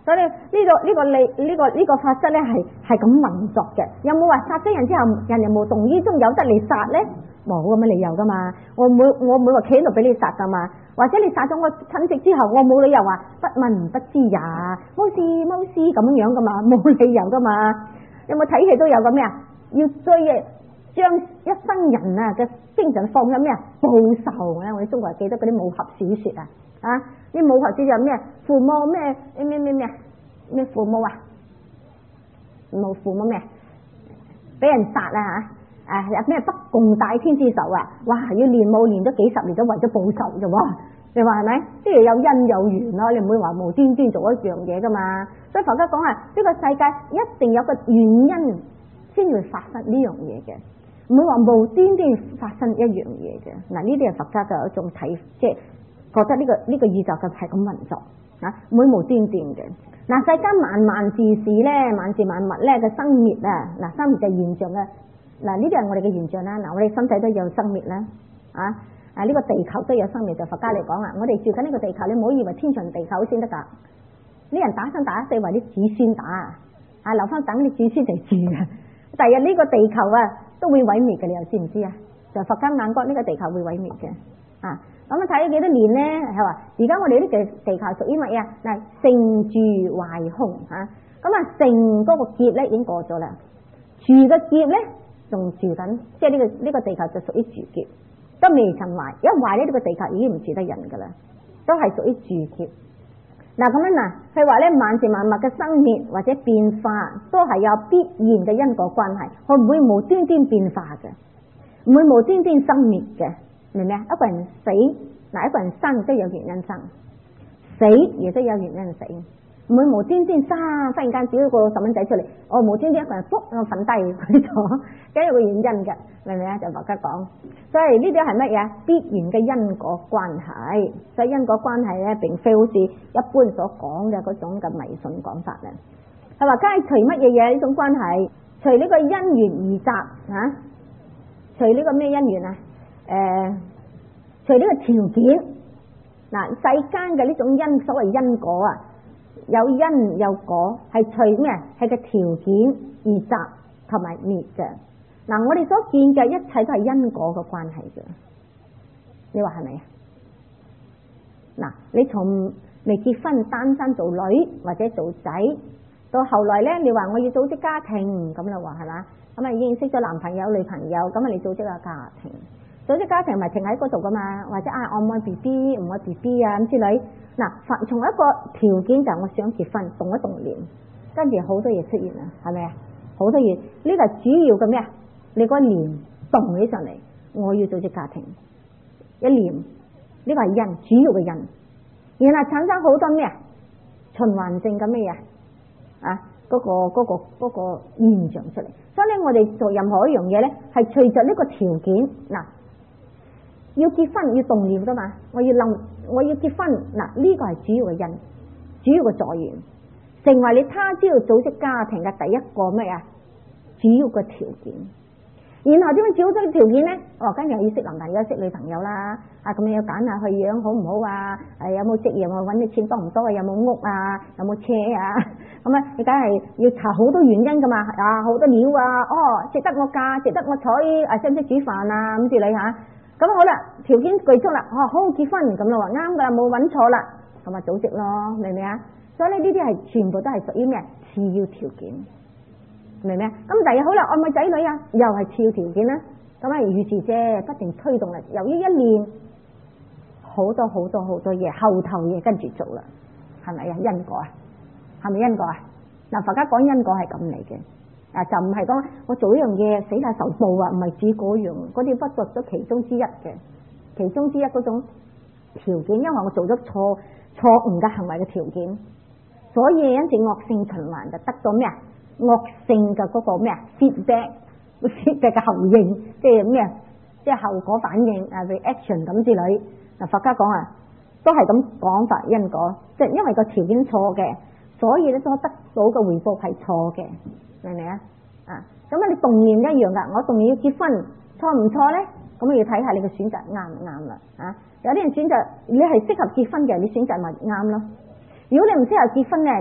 所以呢度呢個理呢個呢個法則咧係係咁運作嘅。有冇話殺咗人之後人人無動於衷有得你殺咧？冇咁嘅理由噶嘛。我唔會我唔會話企喺度俾你殺噶嘛。或者你殺咗我親戚之後，我冇理由話不問不知也，冇事冇事咁樣噶嘛，冇理由噶嘛。有冇睇戲都有個咩啊？要追嘅將一生人啊嘅精神放喺咩啊？報仇咧！我哋中國人記得嗰啲武俠小說啊，啊啲武俠小說咩父母咩咩咩咩咩父母啊，冇父母咩俾人殺啊吓啊咩不共戴天之仇啊！哇，要練武練咗幾十年都為咗報仇啫喎！你話係咪？即係有因有緣咯，你唔會話無端端做一樣嘢噶嘛。所以佛家講啊，呢個世界一定有個原因先會發生呢樣嘢嘅，唔會話無端端發生一樣嘢嘅。嗱，呢啲係佛家嘅一種睇，即係覺得呢個呢個宇宙嘅係咁運作啊，唔會無端端嘅。嗱，世間萬萬事事咧，萬事萬物咧嘅生滅啊，嗱，生滅就係現象啊。嗱，呢啲係我哋嘅現象啦。嗱，我哋身體都有生滅啦，啊。啊！呢、這個地球都有生命，就佛家嚟講啊，我哋住緊呢個地球，你唔好以為天長地久先得噶。呢人打生打死為啲子孫打啊，留翻等啲子孫嚟住啊。第日呢個地球啊都會毀滅嘅，你又知唔知啊？就佛家眼光，呢個地球會毀滅嘅啊。咁啊睇咗幾多年咧？係話而家我哋呢個地球屬於乜嘢？嗱，成住壞空嚇。咁啊，成嗰個劫咧已經過咗啦，住嘅劫咧仲住緊，即係呢個呢、這個地球就屬於住劫。都未曾壞，一壞呢，呢個地球已經唔住得人噶啦，都係屬於住劫。嗱咁樣嗱，佢話咧萬事萬物嘅生滅或者變化，都係有必然嘅因果關係，佢唔會無端端變化嘅，唔會無端端生滅嘅，明唔明啊？一個人死，嗱一個人生都有原因生，死亦都有原因死，唔會無端端生，忽然間屌個細蚊仔出嚟，我無端端一個人撲我瞓低咗，梗有個原因嘅，明唔明啊？就佛家講。所以呢啲係乜嘢？必然嘅因果關係，所以因果關係咧，並非好似一般所講嘅嗰種嘅迷信講法咧。係話，梗係隨乜嘢嘢呢種關係？隨呢個因緣而集啊，隨呢個咩因緣啊？誒、呃，隨呢個條件。嗱，世間嘅呢種因，所謂因果啊，有因有果，係隨咩？係個條件而集同埋滅嘅。嗱，我哋所見嘅一切都係因果嘅關係嘅，你話係咪啊？嗱，你從未結婚單身做女或者做仔，到後來咧，你話我要組織家庭咁啦，話係嘛？咁啊認識咗男朋友女朋友，咁啊你組織個家庭，組織家庭咪停喺嗰度噶嘛？或者啊，我唔愛 B B 唔愛 B B 啊咁之類。嗱，從一個條件就係我想結婚，動一動念，跟住好多嘢出現啦，係咪啊？好多嘢，呢個係主要嘅咩啊？你個念動起上嚟，我要組織家庭，一念呢個係因，主要嘅因，然後產生好多咩啊？循環性嘅咩嘢啊？嗰個嗰個嗰個現象出嚟。所以咧，我哋做任何一樣嘢咧，係隨着呢個條件。嗱，要結婚要動念噶嘛，我要諗我要結婚，嗱呢個係主要嘅因，主要嘅助緣，成為你他朝組織家庭嘅第一個咩啊？主要嘅條件。然後點樣組織條件咧？哦，跟住又要識男朋友識女朋友啦，啊咁你要揀下佢樣好唔好啊？誒有冇職業啊？揾啲錢多唔多啊？有冇屋啊？有冇車啊？咁啊，你梗係要查好多原因噶嘛？啊好多料啊！哦，值得我嫁，值得我娶，誒識唔識煮飯啊？咁之類吓。咁好啦，條件具足啦，哦好結婚咁咯，啱噶啦，冇揾錯啦，咁啊組織咯，明唔明啊？所以呢呢啲係全部都係屬於咩？次要條件。明唔明啊？咁第日好啦，愛唔愛仔女啊？又係次要條件啦。咁啊，預示啫，不停推動啦。由於一念好多好多好多嘢，後頭嘢跟住做啦，係咪啊？因果啊，係咪因果啊？嗱，佛家講因果係咁嚟嘅，啊就唔係講我做一樣嘢死晒受報啊，唔係指嗰樣，嗰啲不過咗其中之一嘅，其中之一嗰種條件，因為我做咗錯錯誤嘅行為嘅條件，所以因此惡性循環就得到咩啊？惡性嘅嗰個咩啊 feedback，feedback 嘅後應，即係咩啊？即係後果反應啊 reaction 咁之類。嗱，佛家講啊，都係咁講法因果，即係因為個條件錯嘅，所以咧所得到嘅回報係錯嘅，明唔明啊？啊，咁啊你動念一樣噶，我動念要結婚，錯唔錯咧？咁要睇下你嘅選擇啱唔啱啦。啊，有啲人選擇你係適合結婚嘅，你選擇咪啱咯。如果你唔適合結婚咧，咁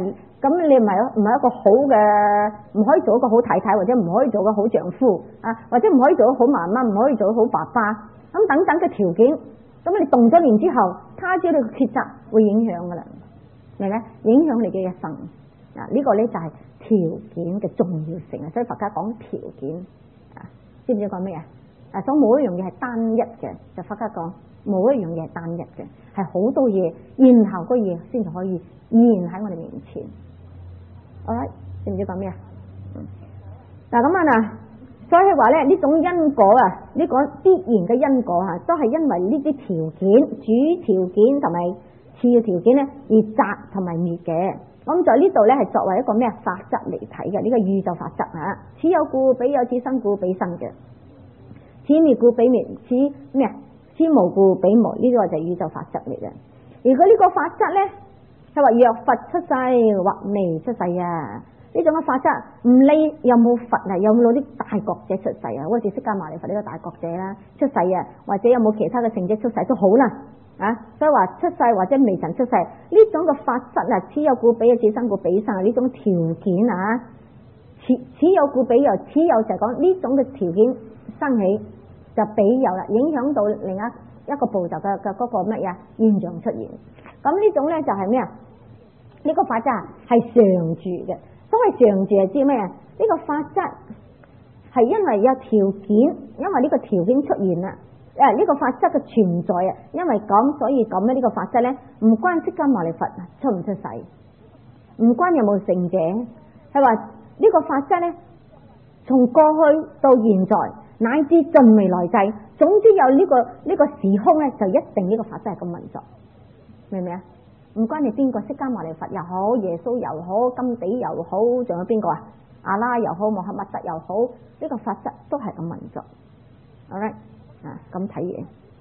咁你唔係唔係一個好嘅，唔可以做一個好太太，或者唔可以做一個好丈夫啊，或者唔可以做一個好媽媽，唔可以做一個好爸爸，咁等等嘅條件，咁你動咗念之後，他朝你嘅抉擇會影響噶啦，明唔明？影響你嘅一生啊！呢、這個咧就係條件嘅重要性啊，所以佛家講條件啊，知唔知講咩啊？啊，所以冇一樣嘢係單一嘅，就佛家講冇一樣嘢係單一嘅，係好多嘢，然後嗰嘢先至可以現喺我哋面前。好啦，知唔知講咩啊？嗱咁啊嗱，所以話咧呢種因果啊，呢、這個必然嘅因果啊，都係因為呢啲條件、主條件同埋次要條件咧而擇同埋滅嘅。咁在呢度咧係作為一個咩法則嚟睇嘅，呢、這個宇宙法則啊，此有故彼有，此生故彼生嘅，此滅故彼滅，此咩啊？此無故彼無，呢、這個就係宇宙法則嚟嘅。如果呢個法則咧，係話若佛出世或未出世啊，呢種嘅法則唔理有冇佛啊，有冇啲大覺者出世啊，好似釋迦牟尼佛呢個大覺者啦出世啊，或者有冇其他嘅聖者出世都好啦啊，所以話出世或者未曾出世呢種嘅法則啊，此有故彼有，此生故彼生啊，呢種條件啊，此此有故彼有，此有就係講呢種嘅條件生起就彼有啦，影響到另一一個步驟嘅嘅嗰個乜嘢現象出現。咁呢種咧就係咩啊？呢、這個法則係常住嘅，所謂常住係知咩啊？呢、這個法則係因為有條件，因為呢個條件出現啦，誒、這、呢個法則嘅存在啊，因為咁所以咁咧呢個法則咧唔關釋迦牟尼佛出唔出世，唔關有冇聖者，係話呢個法則咧從過去到現在乃至盡未來際，總之有呢、這個呢、這個時空咧就一定呢個法則係咁運作，明唔明啊？唔關你邊個，釋迦牟尼佛又好，耶穌又好，甘地又好，仲有邊個啊？阿拉又好，穆罕默德又好，呢、這個法則都係咁運作。好啦，啊咁睇嘢。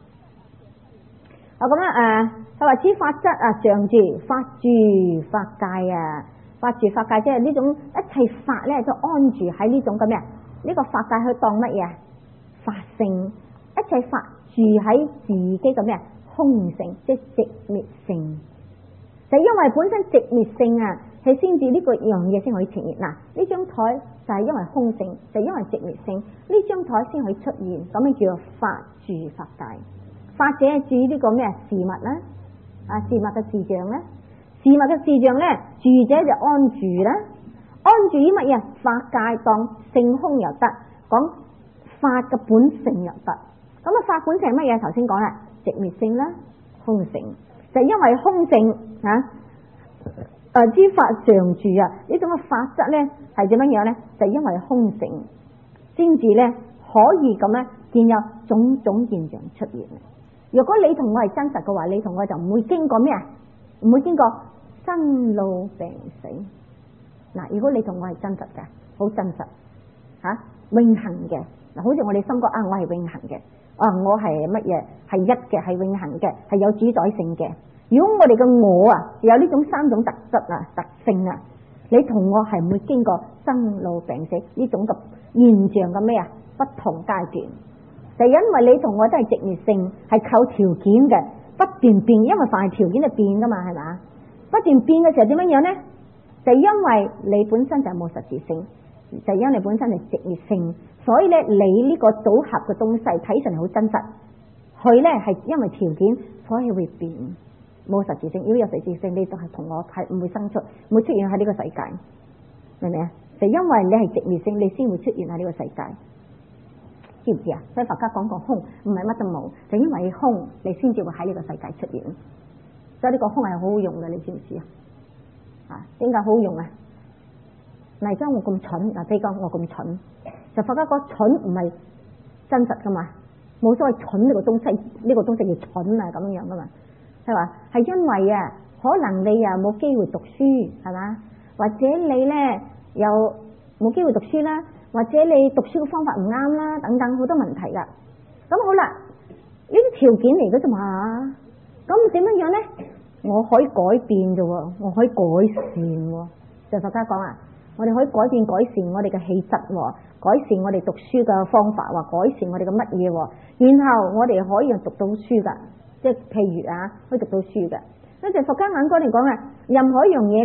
啊咁啊誒，佢話此法則啊，常住法住法界啊，法住法界即係呢種一切法咧，都安住喺呢種咁咩？呢、這個法界去當乜嘢？法性，一切法住喺自己嘅咩？空性，即係寂滅性。就因為本身寂滅性啊，係先至呢個樣嘢先可以呈現。嗱，呢張台就係因為空性，就因為寂滅性，呢張台先可以出現。咁樣叫做法住法界。法者住呢個咩事物啦，啊事物嘅事像咧，事物嘅事像咧，住者就安住啦。安住於乜嘢？法界當性空又得，講法嘅本性又得。咁啊，法本性係乜嘢？頭先講啦，寂滅性啦，空性。就因為空性啊，誒之法常住啊，呢種嘅法則咧係點樣樣咧？就因為空性先至咧可以咁咧見有種種現象出現。如果你同我係真實嘅話，你同我就唔會經過咩啊？唔會經過生老病死。嗱，如果你同我係真實嘅，好真實吓、啊，永恆嘅嗱，好似我哋心覺啊，我係永恆嘅。啊！我係乜嘢？係一嘅，係永恆嘅，係有主宰性嘅。如果我哋嘅我啊，有呢種三種特質啊、特性啊，你同我係唔會經過生老病死呢種嘅現象嘅咩啊？不同階段，就因為你同我都係寂滅性，係靠條件嘅，不斷變，因為凡係條件就變噶嘛，係咪？不斷變嘅時候點樣樣咧？就因為你本身就冇實質性，就因為你本身係寂滅性。所以咧，你呢個組合嘅東西睇上嚟好真實，佢咧係因為條件，所以會變，冇實質性。如果有實質性，你就係同我係唔會生出，唔會出現喺呢個世界，明唔明啊？就因為你係寂滅性，你先會出現喺呢個世界，知唔知啊？所以佛家講個空，唔係乜都冇，就因為空，你先至會喺呢個世界出現。所以呢個空係好好用嘅，你知唔知啊？啊，點解好好用啊？嗱，而家我咁蠢，嗱，比如講我咁蠢。就佛家講蠢唔係真實噶嘛，冇所謂蠢呢個東西，呢、這個東西叫蠢啊咁樣樣噶嘛，係話係因為啊，可能你啊冇機會讀書係嘛，或者你咧又冇機會讀書啦，或者你讀書嘅方法唔啱啦，等等好多問題噶。咁好啦，呢啲條件嚟嘅啫嘛，咁點樣樣咧？我可以改變啫，我可以改善喎。就佛家講啊，我哋可以改變改善我哋嘅氣質。改善我哋讀書嘅方法，或改善我哋嘅乜嘢，然後我哋可以讀到書噶，即係譬如啊，可以讀到書噶。跟住佛家眼光嚟講啊，任何一樣嘢咧，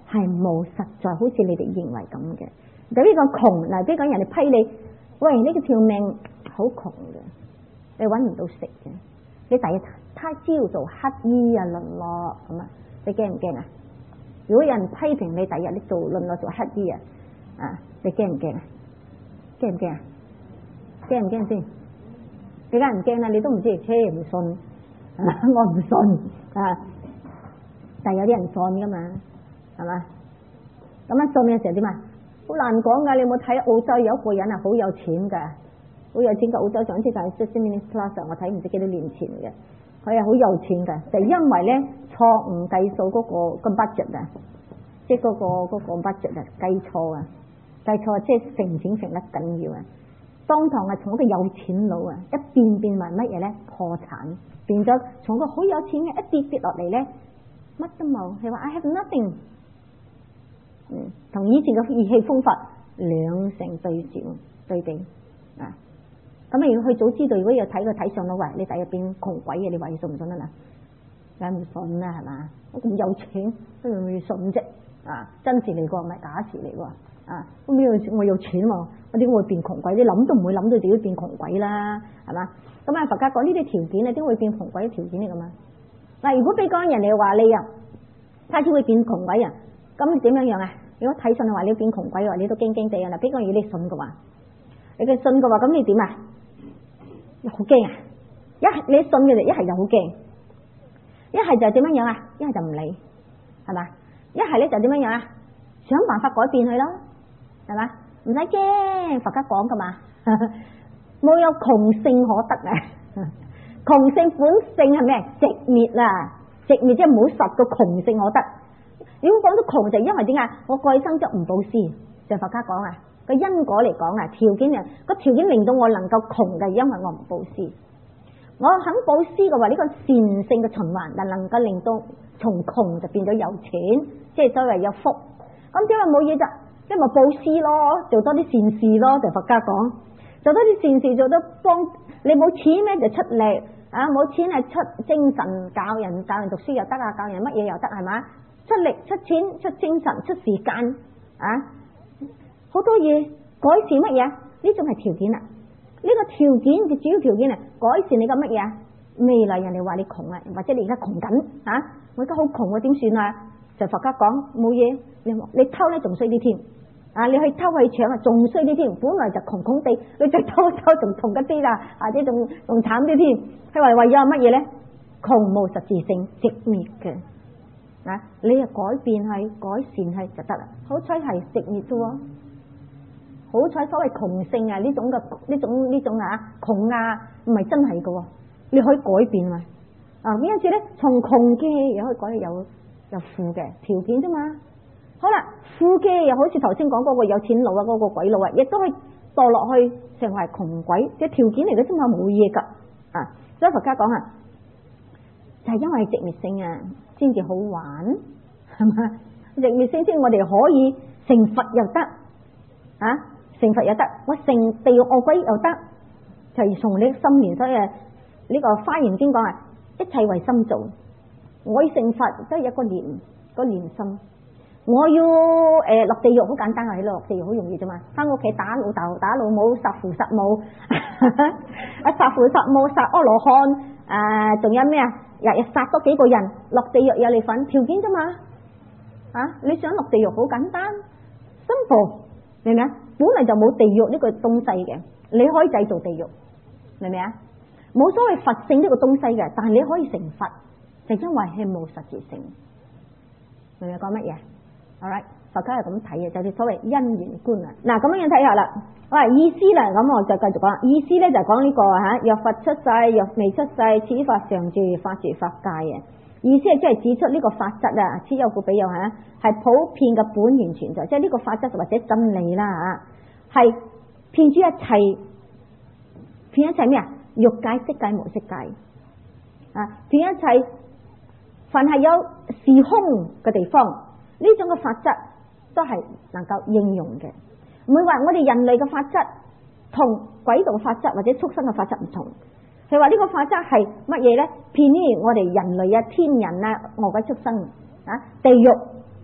係冇實在好似你哋認為咁嘅。就呢個窮嗱，比如講人哋批你，喂，呢個條命好窮嘅，你揾唔到食嘅，你第日他朝做乞衣啊淪落咁啊，你驚唔驚啊？如果有人批評你第日你做淪落做乞衣啊，啊，你驚唔驚啊？驚唔驚啊？驚唔驚先？你梗係唔驚啦，你都唔知，車唔信，啊、我唔信啊，但係有啲人信噶嘛，係嘛？咁樣信嘅時候點啊？好難講噶，你有冇睇澳洲有一個人啊，好有錢噶，好有錢噶，澳洲上次就係 Sixty Minutes Plus， 我睇唔知幾多年前嘅，佢係好有錢噶，就因為咧錯誤計數嗰個個 budget 啊，即係嗰個嗰個 budget 啊計錯啊，計錯即係揈錢揈得緊要啊，當堂係從一個有錢佬啊一變變埋乜嘢咧破產，變咗從個好有錢嘅一跌跌落嚟咧乜都冇，係話 I have nothing。嗯，同以前嘅意氣風發兩成對照對比啊！咁啊要去早知道，如果要睇佢睇上咯，喂，你第日變窮鬼嘅，你話你信唔信啊？嗱，梗唔信啦，係嘛？我咁有錢，都仲要信啫？啊，真事嚟過，唔係假事嚟過啊！咁呢個我有錢喎，我點會變窮鬼？你諗都唔會諗到自己變窮鬼啦，係嘛？咁啊，佛家講呢啲條件啊，點會變窮鬼嘅條件嚟噶嘛？嗱，如果俾講人哋話你啊，開始會變窮鬼啊！咁你點樣樣啊？如果睇信話你變窮鬼嘅話，你都驚驚地啊！嗱，邊個要你信嘅話，你嘅信嘅話，咁你點啊？好驚啊！一係你信嘅就一係就好驚，一係就點樣樣啊？一係就唔理，係嘛？一係咧就點樣樣啊？想辦法改變佢咯，係嘛？唔使驚，佛家講噶嘛，冇有窮性可得啊！窮性本性係咩？直滅啊！直滅即係冇實個窮性可得。如果講到窮就因為點解？我過去生則唔布施，就佛家講啊，個因果嚟講啊，條件啊，個條件令到我能夠窮嘅，因為我唔布施。我肯布施嘅話，呢、這個善性嘅循環，就能夠令到從窮就變咗有錢，即係所謂有福。咁點解冇嘢啫？因為布施咯，做多啲善事咯，就佛家講，做多啲善事，做得幫你冇錢咩就出力啊，冇錢係出精神教人，教人讀書又得啊，教人乜嘢又得係嘛？出力出錢出精神出時間啊，好多嘢改善乜嘢？呢種係條件啦。呢、這個條件嘅主要條件啊，改善你個乜嘢啊？未來人哋話你窮啊，或者你而家窮緊啊，我而家好窮啊，點算啊？就佛家講冇嘢，你你偷咧仲衰啲添啊！你去偷去搶啊，仲衰啲添。本來就窮窮地，你再偷偷仲窮一啲啦，或者仲仲慘啲添。佢話為咗乜嘢咧？窮無實質性，直滅嘅。啊！你啊改變係改善係就得啦，好彩係直滅啫喎，好彩所謂窮性啊呢種嘅呢種呢種啊窮啊唔係真係嘅，你可以改變嘛啊！因此咧，從窮嘅又可以改有有富嘅條件啫嘛。好啦，富嘅又好似頭先講嗰個有錢佬啊，嗰、嗰個鬼佬啊，亦都可以墮落去成為窮鬼嘅條件嚟嘅啫嘛，冇嘢噶啊！所以佛家講啊，就係、是、因為直滅性啊。先至好玩，係嘛？直滅性先，我哋可以成佛又得，啊，成佛又得，我成地獄惡鬼又得，就係從你心念。所以呢個華嚴經講啊，一切為心造。我要成佛都係一個念，個念心。我要誒落地獄好簡單啊，喺度落地獄好容易啫嘛。翻屋企打老豆打老母，殺父殺母，啊殺父殺母殺阿羅漢，誒仲有咩啊？日日殺多幾個人，落地獄有你份，條件啫嘛。啊，你想落地獄好簡單 ，simple， 明唔明啊？本嚟就冇地獄呢個東西嘅，你可以製造地獄，明唔明啊？冇所謂佛性呢個東西嘅，但係你可以成佛，就因為係冇實質性。明唔明講乜嘢 ？All right，佛家係咁睇嘅，就係所謂因緣觀啊。嗱，咁樣樣睇下啦。喂，意思啦，咁我就繼續講。意思咧就講呢、這個吓，若佛出世，若未出世，此法常住，法住法界嘅意思係即係指出呢個法則啊，此有故彼有吓，係普遍嘅本源存在，即係呢個法則或者真理啦吓，係遍諸一切，遍一切咩啊？欲界、色界、無色界啊，遍一切，凡係有時空嘅地方，呢種嘅法則都係能夠應用嘅。唔會話我哋人類嘅法則同鬼道法則或者畜生嘅法則唔同，佢話呢個法則係乜嘢咧？偏於我哋人類啊、天人啊、餓鬼畜生啊、地獄、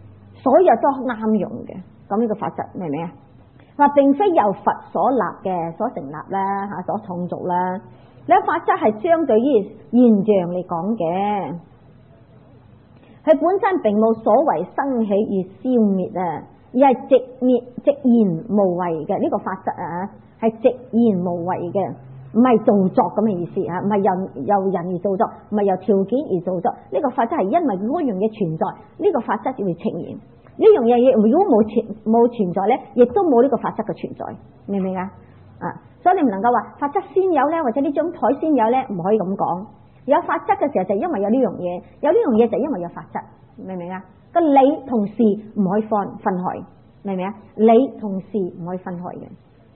所有都啱用嘅。咁呢個法則明唔明啊？話並非由佛所立嘅，所成立啦嚇，所創造啦。呢個法則係相對於現象嚟講嘅，佢本身並冇所謂生起與消滅啊，而係直滅直然無為嘅呢個法則啊，係直然無為嘅，唔係造作咁嘅意思啊，唔係由由人而造作，唔係由條件而造作。呢個法則係因為嗰樣嘢存在，呢個法則就會呈現。呢樣嘢如果冇存冇存在咧，亦都冇呢個法則嘅存在，明唔明啊？啊，所以你唔能夠話法則先有咧，或者呢張台先有咧，唔可以咁講。有法則嘅時候就因為有呢樣嘢，有呢樣嘢就因為有法則，明唔明啊？個理同事唔可以分分開，明唔明啊？理同事唔可以分開嘅。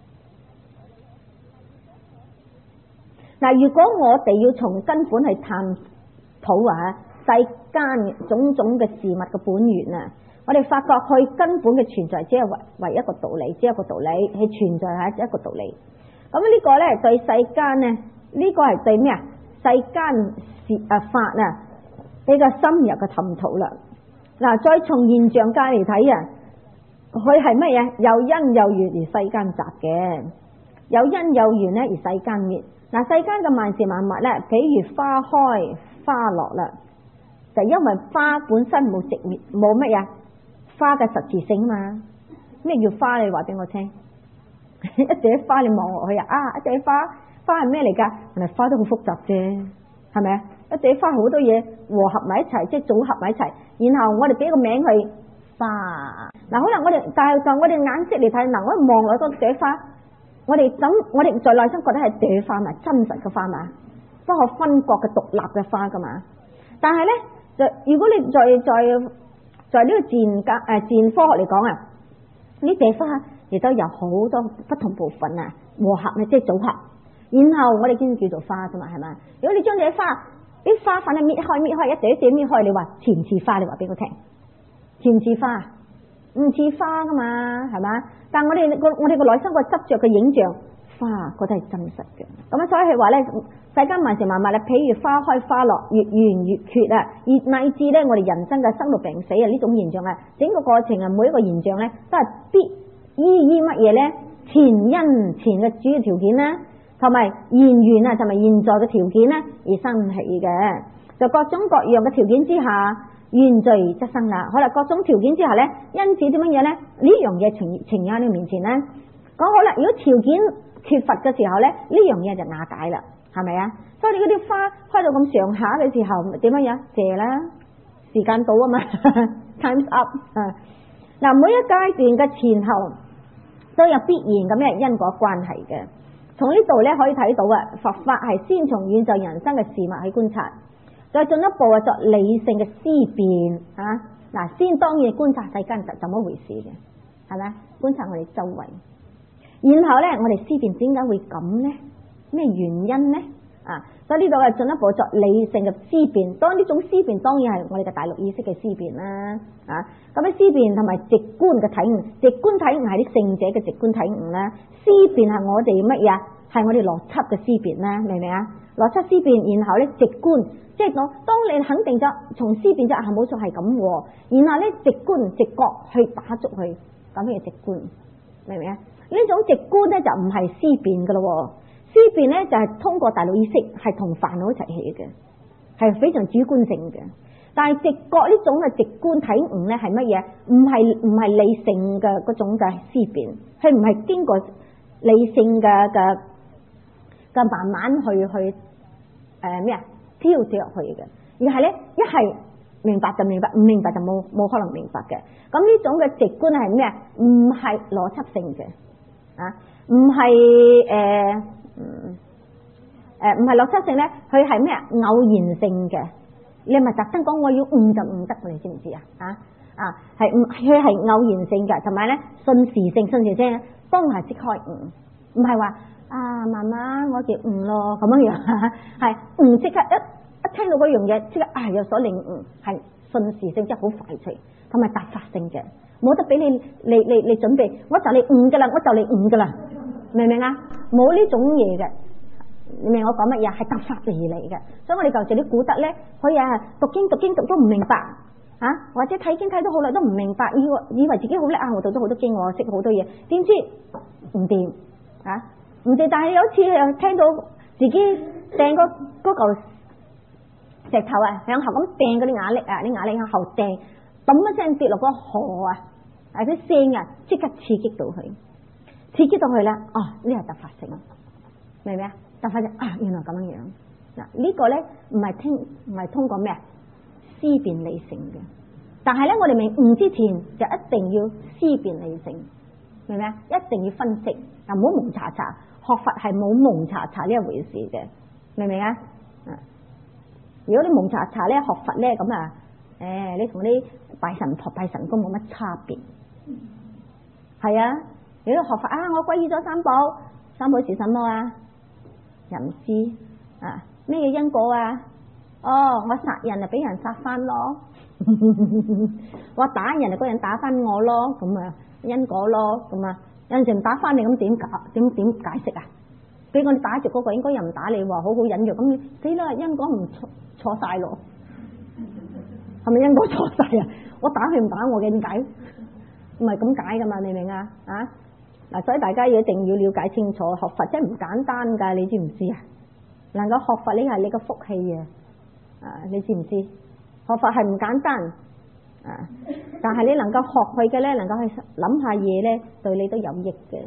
嗱，如果我哋要從根本去探討啊世間種種嘅事物嘅本源啊，我哋發覺佢根本嘅存在只係唯唯一個道理，只係一個道理，係存在係一個道理。咁呢個咧對世間咧，呢個係對咩啊？世間事啊法啊比較深入嘅探討啦。嗱，再從現象界嚟睇啊，佢係乜嘢？有因有緣而世間雜嘅，有因有緣咧而世間滅。嗱，世間嘅萬事萬物咧，比如花開花落啦，就因為花本身冇直滅，冇乜嘢花嘅實質性啊嘛。咩叫花？你話俾我聽。一朵花你望落去啊，啊一朵花，花係咩嚟噶？原來花都好複雜啫，係咪啊？一朵花好多嘢和合埋一齊，即係組合埋一齊，然後我哋俾個名佢花。嗱，可能我哋但係就我哋眼色嚟睇，嗱我一望落嗰朵花，我哋咁我哋在內心覺得係朵花嘛，真實嘅花嘛，不可分割嘅獨立嘅花噶嘛。但係咧，就如果你在在在呢個自然格誒自然科學嚟講啊，呢朵花亦都有好多不同部分啊，和合咧即係組合，然後我哋先叫做花啫嘛，係嘛？如果你將啲花啲花粉咧搣開搣開，一朵一朵搣開，你話似唔似花？你話俾我聽，似唔似花？唔似花噶嘛，係嘛？但係我哋個我哋個內心個執着嘅影像，花覺得係真實嘅。咁啊，所以係話咧，世間萬事萬物咧，譬如花開花落，越圓越缺啊，而乃至咧我哋人生嘅生老病死啊呢種現象啊，整個過程啊，每一個現象咧都係必依依乜嘢咧？前因前嘅主要條件啦，同埋現緣啊，同埋現在嘅條件咧而生起嘅，就各種各樣嘅條件之下，緣聚則生啦。好啦，各種條件之下咧，因此點樣嘢咧？呢樣嘢呈呈現喺你面前咧。講好啦，如果條件缺乏嘅時候咧，呢樣嘢就瓦解啦，係咪啊？所以你嗰啲花開到咁上下嘅時候，點樣樣？謝啦，時間到啊嘛，time's up 啊！嗱，每一階段嘅前後都有必然咁嘅因果關係嘅。從呢度咧可以睇到啊，佛法係先從宇宙人生嘅事物去觀察，再進一步啊作理性嘅思辨啊。嗱，先當然觀察世間就怎麼回事嘅，係咪？觀察我哋周圍，然後咧我哋思辨點解會咁咧？咩原因咧？啊，所以呢度係進一步作理性嘅思辨。當然呢種思辨當然係我哋嘅大陸意識嘅思辨啦。啊，咁啲思辨同埋直觀嘅體悟，直觀體悟係啲聖者嘅直觀體悟啦。思辨係我哋乜嘢？係我哋邏輯嘅思辨啦，明唔明啊？邏輯思辨，然後咧直觀，即係講當你肯定咗從思辨咗啊冇錯係咁，然後咧直觀直覺去打足佢，咁嘅直觀，明唔明啊？呢種直觀咧就唔係思辨噶咯。思辨咧就係通過大腦意識係同煩惱一齊起嘅，係非常主觀性嘅。但係直覺呢種嘅直觀體悟咧係乜嘢？唔係唔係理性嘅嗰種嘅思辨，佢唔係經過理性嘅嘅嘅慢慢去去誒咩啊挑咗入去嘅，而係咧一係明白就明白，唔明白就冇冇可能明白嘅。咁呢種嘅直觀係咩啊？唔係邏輯性嘅啊，唔係誒。嗯，誒唔係邏輯性咧，佢係咩啊？偶然性嘅，你咪特登講我要悟就悟得，你知唔知啊？啊啊，係唔佢係偶然性嘅，同埋咧瞬時性，瞬時性當下即開悟，唔係話啊媽媽我叫悟咯咁樣樣，係悟即刻一一聽到嗰樣嘢即刻啊有所領悟，係瞬時性即係好快脆，同埋突發性嘅，冇得俾你你你你準備，我就嚟悟噶啦，我就嚟悟噶啦。明唔明啊？冇呢種嘢嘅，你明我講乜嘢？係突發而嚟嘅，所以我哋舊時啲古德咧，可以啊讀經讀經讀都唔明白， 啊，或者睇經睇到好耐都唔明白，以為以為自己好叻啊，我讀咗好多經，我識好多嘢，點知唔掂啊？唔掂，但係有一次又聽到自己掟個嗰嚿石頭啊，向後咁掟嗰啲瓦礫啊，啲瓦礫向後掟，揼一聲跌落個河啊，係啲聲啊，即刻刺激到佢，刺激到佢啦，哦，呢係突發性，明唔明啊？突發性啊，原來咁樣樣嗱，呢個咧唔係聽唔係通過咩啊？思辨理性嘅，但係咧我哋未悟之前就一定要思辨理性，明唔明啊？一定要分析，嗱，唔好蒙查查，學佛係冇蒙查查呢一回事嘅，明唔明啊？如果你蒙查查咧學佛咧咁啊，誒，你同啲拜神婆拜神公冇乜差別，係啊，如果學佛啊，我皈依咗三寶，三寶是什麼啊？人知啊，咩嘢因果啊？哦，我殺人就俾人殺翻咯，我打人就嗰人打翻我咯，咁啊因果咯，咁啊有陣時唔打翻你，咁點解點點解釋啊？俾我哋打住嗰個應該又唔打你喎，好好忍辱，咁你死啦，因果唔錯錯晒咯，係咪因果錯晒啊？我打佢唔打我嘅，點解？唔係咁解噶嘛，你明唔明啊？啊嗱，所以大家一定要了解清楚，學佛真係唔簡單噶，你知唔知啊？能夠學佛呢係你個福氣啊！啊，你知唔知？學佛係唔簡單啊，但係你能夠學佢嘅咧，能夠去諗下嘢咧，對你都有益嘅。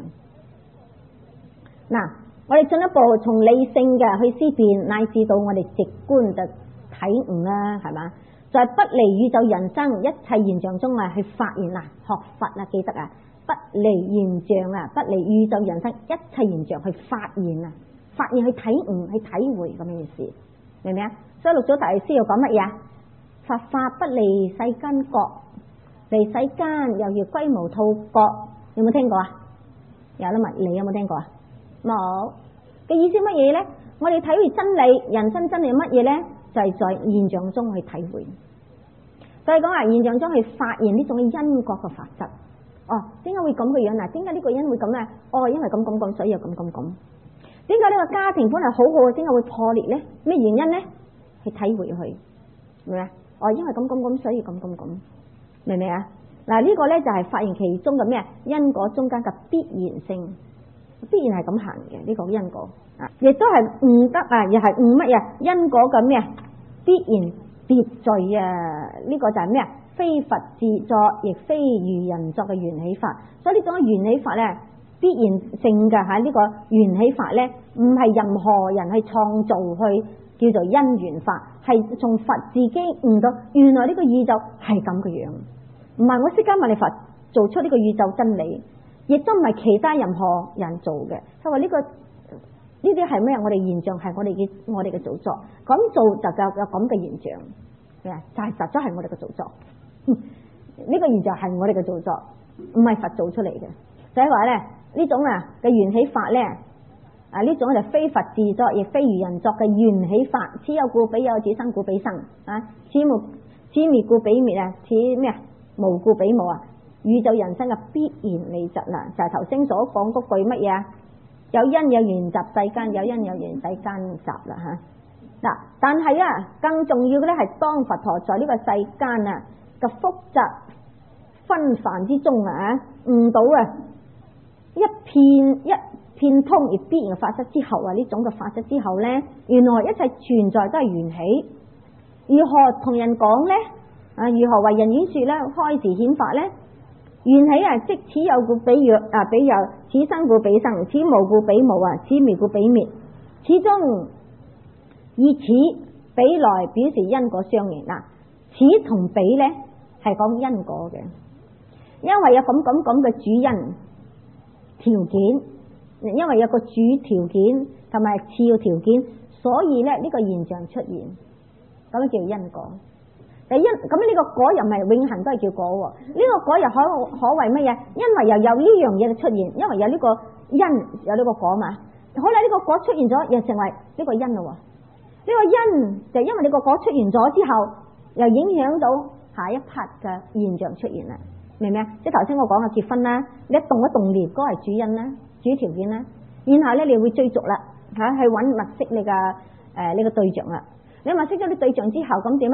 嗱，我哋進一步從理性嘅去思辨，乃至到我哋直觀就體悟啦，係嘛？在不離宇宙人生一切現象中啊，去發現啊，學佛啊，記得啊，不離現象啊，不離宇宙人生一切現象去發現啊，發現去體悟去體會咁嘅意思，明唔明啊？所以六祖大師又講乜嘢？佛法不離世間覺，離世間又要歸無兔覺，有冇聽過啊？有啦嘛，你有冇聽過啊？冇嘅意思乜嘢咧？我哋體會真理，人生真理乜嘢咧？就係、是、在現象中去體會。所以講話現象中去發現呢種嘅因果嘅法則。哦，點解會咁嘅樣啊？點解呢個人會咁咧？哦，因為咁咁咁，所以又咁咁咁。點解呢個家庭本來好好，點解會破裂咧？咩原因咧？去體會去，明唔明啊？哦，因為咁咁咁，所以咁咁咁，明唔明啊？嗱，呢個咧就係發現其中嘅咩因果中間嘅必然性，必然係咁行嘅呢個因果啊，亦都係悟得啊，又係悟乜嘢因果嘅咩必然秩序啊？呢個就係咩啊？非佛自作，亦非如人作嘅緣起法。所以呢種緣起法咧，必然性嘅吓，呢個緣起法咧，唔係任何人去創造去。叫做因緣法，係從佛自己悟到，原來呢個宇宙係咁嘅樣，唔係我釋迦牟尼佛做出呢個宇宙真理，亦都唔係其他任何人做嘅。佢話呢個呢啲係咩？我哋現象係我哋嘅我哋嘅造作，咁做就有有咁嘅現象，咩啊？就係實咗係我哋嘅造作，呢個現象係我哋嘅造作，唔係佛做出嚟嘅。就係話咧呢種啊嘅緣起法咧。啊！呢種就非佛自作，亦非如人作嘅緣起法，此有故彼有，此生故彼生啊！此無此滅故彼滅啊！此咩啊？無故彼無啊！宇宙人生嘅必然理則啦，就係頭先所講嗰句乜嘢啊？有因有緣集世間，有因有緣世間集啦吓嗱。但係啊，更重要嘅咧係當佛陀在呢個世間啊嘅複雜紛繁之中啊，悟到啊一片一。片通而必然嘅法則之後啊，呢種嘅法則之後呢，原來一切存在都係緣起。如何同人講呢？啊，如何為人演說呢？開示顯法呢？緣起啊，即此有故彼有啊，彼有此生故彼生，此無故彼無啊，此滅故彼滅。始終以此彼來表示因果相應嗱，此同彼呢係講因果嘅，因為有咁咁咁嘅主因條件。因為有個主條件同埋次要條件，所以咧呢個現象出現，咁樣叫因果。第一，咁呢個果又唔係永恆都係叫果，呢、這個果又可可謂乜嘢？因為又有呢樣嘢嘅出現，因為有呢個因有呢個果嘛。好啦，呢、這個果出現咗，又成為呢個因咯。呢、這個因就因為呢個果出現咗之後，又影響到下一 part 嘅現象出現啦。明唔明啊？即係頭先我講嘅結婚啦，你一動一動念，嗰個係主因啦。主條件啦，然後咧你會追逐啦，吓去揾物色你嘅誒呢個對象啦。你物色咗啲對象之後，咁點啊？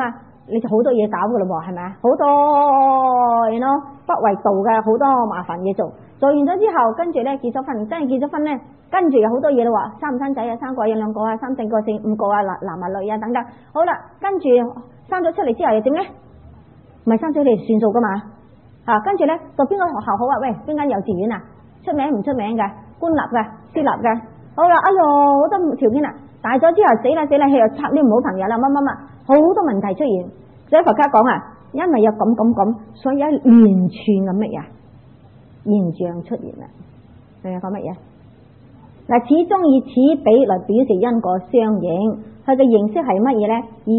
你就好多嘢搞噶咯喎，係咪啊？好多你咯不為道嘅好多麻煩嘢做，做完咗之後，跟住咧結咗婚，真係結咗婚咧，跟住有好多嘢咯喎，生唔生仔啊？生個有兩個啊，三四個四五個啊，男男啊女啊等等。好啦，跟住生咗出嚟之後又點咧？唔係生咗嚟算數噶嘛？啊，跟住咧讀邊個學校好啊？喂，邊間幼稚園啊？出名唔出名嘅？官立嘅？私立嘅？好啦，哎喲好多條件啦，大咗之後死啦死啦，又插啲唔好朋友啦，乜乜乜，好多問題出現。所以佛家講啊，因為有咁咁咁，所以有一連串咁乜嘢現象出現啦。明唔明講乜嘢？嗱，始終以此比來表示因果相應，佢嘅形式係乜嘢咧？以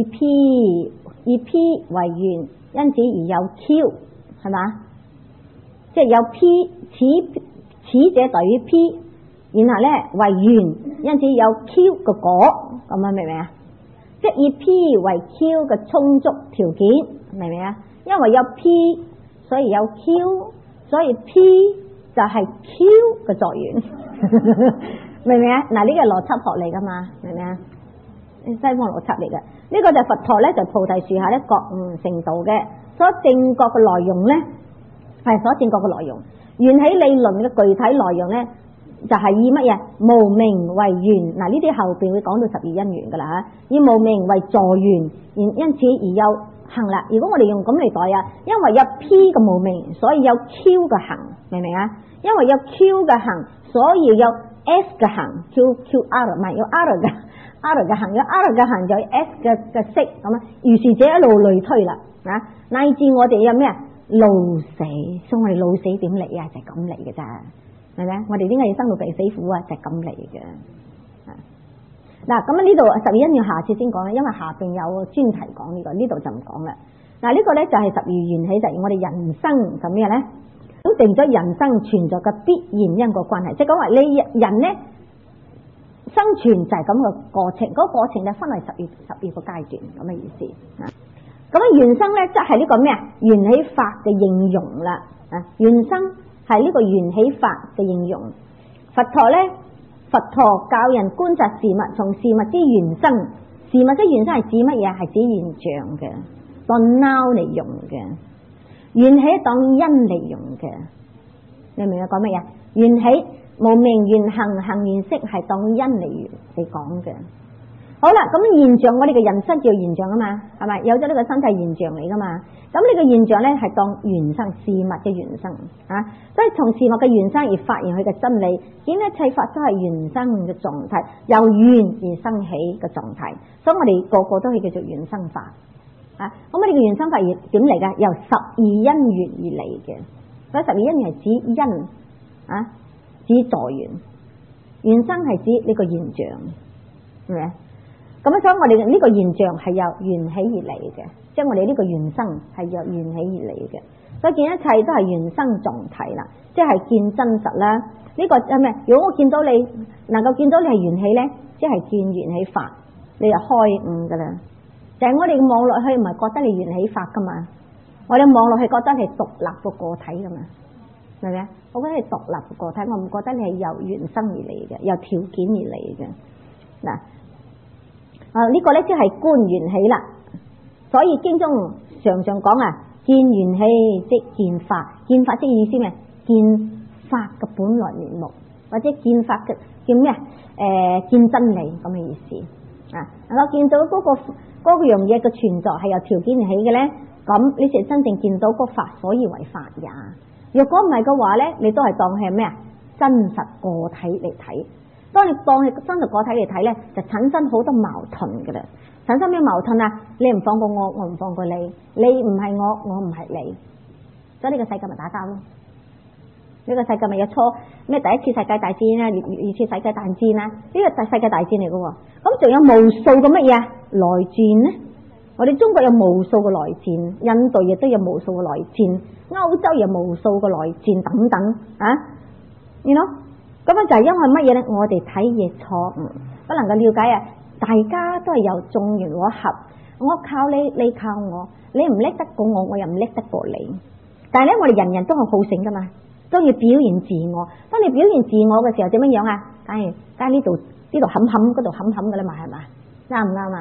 P 以 P 為緣，因此而有 Q， 係嘛？即係有 P 此此者等於 P， 然後咧為緣，因此有 Q 嘅果，咁啊明唔明啊？即係以 P 為 Q 嘅充足條件，明唔明啊？因為有 P， 所以有 Q， 所以 P 就係 Q 嘅作用，明唔明啊？嗱，呢個係邏輯學嚟噶嘛，明唔明啊？西方邏輯嚟嘅，呢、這個就佛陀咧就菩提樹下咧覺悟成道嘅，所證覺嘅內容咧係所證覺嘅內容，緣起理論嘅具體內容咧。就係以乜嘢無明為緣，嗱呢啲後邊會講到十二因緣噶啦吓，以無明為助緣，因此而有行啦。如果我哋用咁嚟代啊，因為有 P 嘅無明，所以有 Q 嘅行，明唔明啊？因為有 Q 嘅行，所以有 S 嘅行 ，Q Q R 唔係有 R 嘅 R 嘅行，有 R 嘅行就有 S 嘅嘅識咁啊。如是者一路類推啦，啊乃至我哋有咩啊老死，所以我哋老死點嚟啊？就係咁嚟嘅咋。係咪？我哋點解要生老病死苦啊？就係咁嚟嘅。嗱，咁啊呢度十二因緣下次先講啦，因為下邊有專題講呢個，呢度就唔講啦。嗱，呢個咧就係十二緣起，就係我哋人生咁咩咧？咁定咗人生存在嘅必然因果關係，即係講話你人咧生存就係咁嘅過程，嗰個過程就分為十二十二個階段咁嘅意思。咁啊，緣生咧即係呢個咩啊？緣起法嘅應用啦。啊，緣生。係呢個緣起法嘅應用，佛陀咧，佛陀教人觀察事物，從事物之緣生，事物之緣生係指乜嘢？係指現象嘅，當 now 嚟用嘅，緣起當因嚟用嘅，你明唔明我講乜嘢？緣起無明緣行，行緣識係當因嚟嚟講嘅。好啦，咁現象我哋嘅人生叫現象啊嘛，係咪？有咗呢個身體現象嚟噶嘛？咁呢個現象咧係當緣生，事物嘅緣生啊，所以從事物嘅緣生而發現佢嘅真理，見一切法都係緣生嘅狀態，由緣而生起嘅狀態，所以我哋個個都係叫做緣生法啊。咁我哋嘅緣生法而點嚟噶？由十二因緣而嚟嘅，所以十二因緣係指因啊，指助緣，緣生係指呢個現象，係咪？咁所以我哋呢個現象係由緣起而嚟嘅，即係我哋呢個緣生係由緣起而嚟嘅，所以見一切都係緣生狀態啦，即係見真實啦。呢個係咩？如果我見到你能夠見到你係緣起咧，即係見緣起法，你就開悟噶啦。就係我哋望落去唔係覺得你緣起法噶嘛，我哋望落去覺得係獨立個個體噶嘛，係咪啊？我覺得係獨立個個體，我唔覺得你係由緣生而嚟嘅，由條件而嚟嘅嗱。啊！呢、這個咧即係觀緣起啦，所以經中常常講啊，見緣起即見法，見法即意思咩？見法嘅本來面目，或者見法嘅叫咩啊？誒、呃，見真理咁嘅意思啊！能夠見到嗰、那個嗰、那個樣嘢嘅存在係由條件起嘅咧，咁你就真正見到個法，所以為法也。若果唔係嘅話咧，你都係當係咩啊？真實個體嚟睇。當你當係真實個體嚟睇咧，就產生好多矛盾噶啦。產生咩矛盾啊？你唔放過我，我唔放過你；你唔係我，我唔係你。所以呢個世界咪打交咯？呢、這個世界咪有初咩第一次世界大戰啦，二二次世界大戰啦？呢、這個係世界大戰嚟噶。咁仲有無數嘅乜嘢內戰呢？我哋中國有無數嘅內戰，印度亦都有無數嘅內戰，歐洲有無數嘅內戰等等啊。你 you know？咁樣就係因為乜嘢咧？我哋睇嘢錯誤，不能夠了解啊！大家都係由眾緣和合，我靠你，你靠我，你唔叻得過我，我又唔叻得過你。但係咧，我哋人人都係好勝噶嘛，都要表現自我。當你表現自我嘅時候，點樣樣啊？梗係梗係呢度呢度冚冚，嗰度冚冚噶啦嘛，係嘛？啱唔啱啊？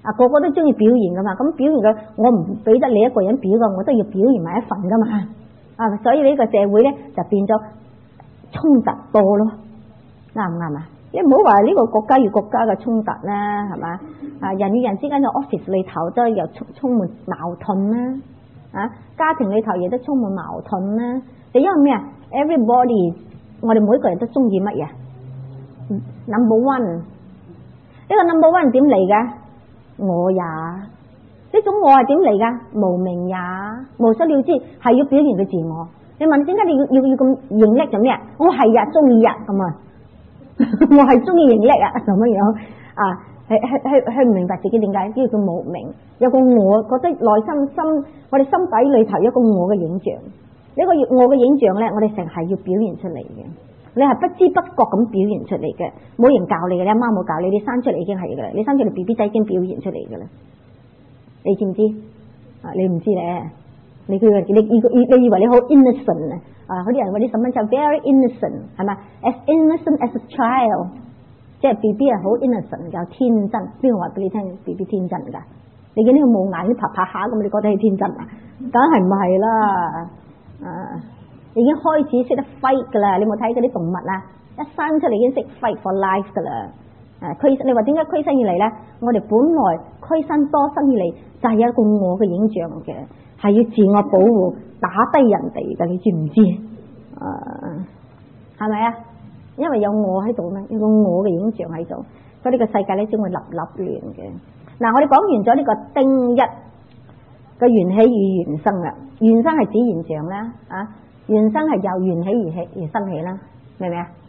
啊，個個都中意表現噶嘛，咁表現嘅我唔俾得你一個人表嘅，我都要表現埋一份噶嘛，啊，所以呢個社會咧就變咗衝突多咯，啱唔啱啊？你唔好話呢個國家與國家嘅衝突啦，係嘛？啊，人與人之間嘅 office 裏頭都有充充滿矛盾啦，啊，家庭裏頭亦都充滿矛盾啦。就因為咩啊 ？Everybody， 我哋每一個人都中意乜嘢 ？Number one， 呢個 number one 點嚟㗎？我也呢種我係點嚟㗎？無名也，無所了之，係要表現佢自我。你問點解你要要要咁認叻做咩啊？我係呀，中意呀咁啊！我係中意認叻啊，咁樣樣啊，係係係係唔明白自己點解呢個叫無名，有個我覺得內心心，我哋心底裏頭有一個我嘅影像，呢個我嘅影像咧，我哋成日係要表現出嚟嘅，你係不知不覺咁表現出嚟嘅，冇人教你嘅，你阿媽冇教你，你生出嚟已經係嘅啦，你生出嚟 B B 仔已經表現出嚟嘅啦，你知唔知啊？你唔知咧，你佢你你你以為你好 innocent 啊？啊！嗰啲人話啲細蚊仔 very innocent 係咪 ？as innocent as a child， 即係 B B 係好 innocent 又天真。邊個話俾你聽 B B 天真㗎？你見呢個冇眼啲拍拍下咁，你覺得係天真啊？梗係唔係啦！啊，已經開始識得 fight 㗎啦！你冇睇嗰啲動物啊？一生出嚟已經識 fight for life 㗎啦！啊，驅你話點解驅生以嚟咧？我哋本來驅生多生以嚟就係有一個我嘅影像嘅。係要自我保護，打低人哋嘅，你知唔知？誒、呃，係咪啊？因為有我喺度咧，有個我嘅影像喺度，所以呢個世界咧先會立立亂嘅。嗱、啊，我哋講完咗呢個丁一嘅緣起與緣生啦，緣生係指現象啦，啊，緣生係由緣起而起而生起啦，明唔明啊？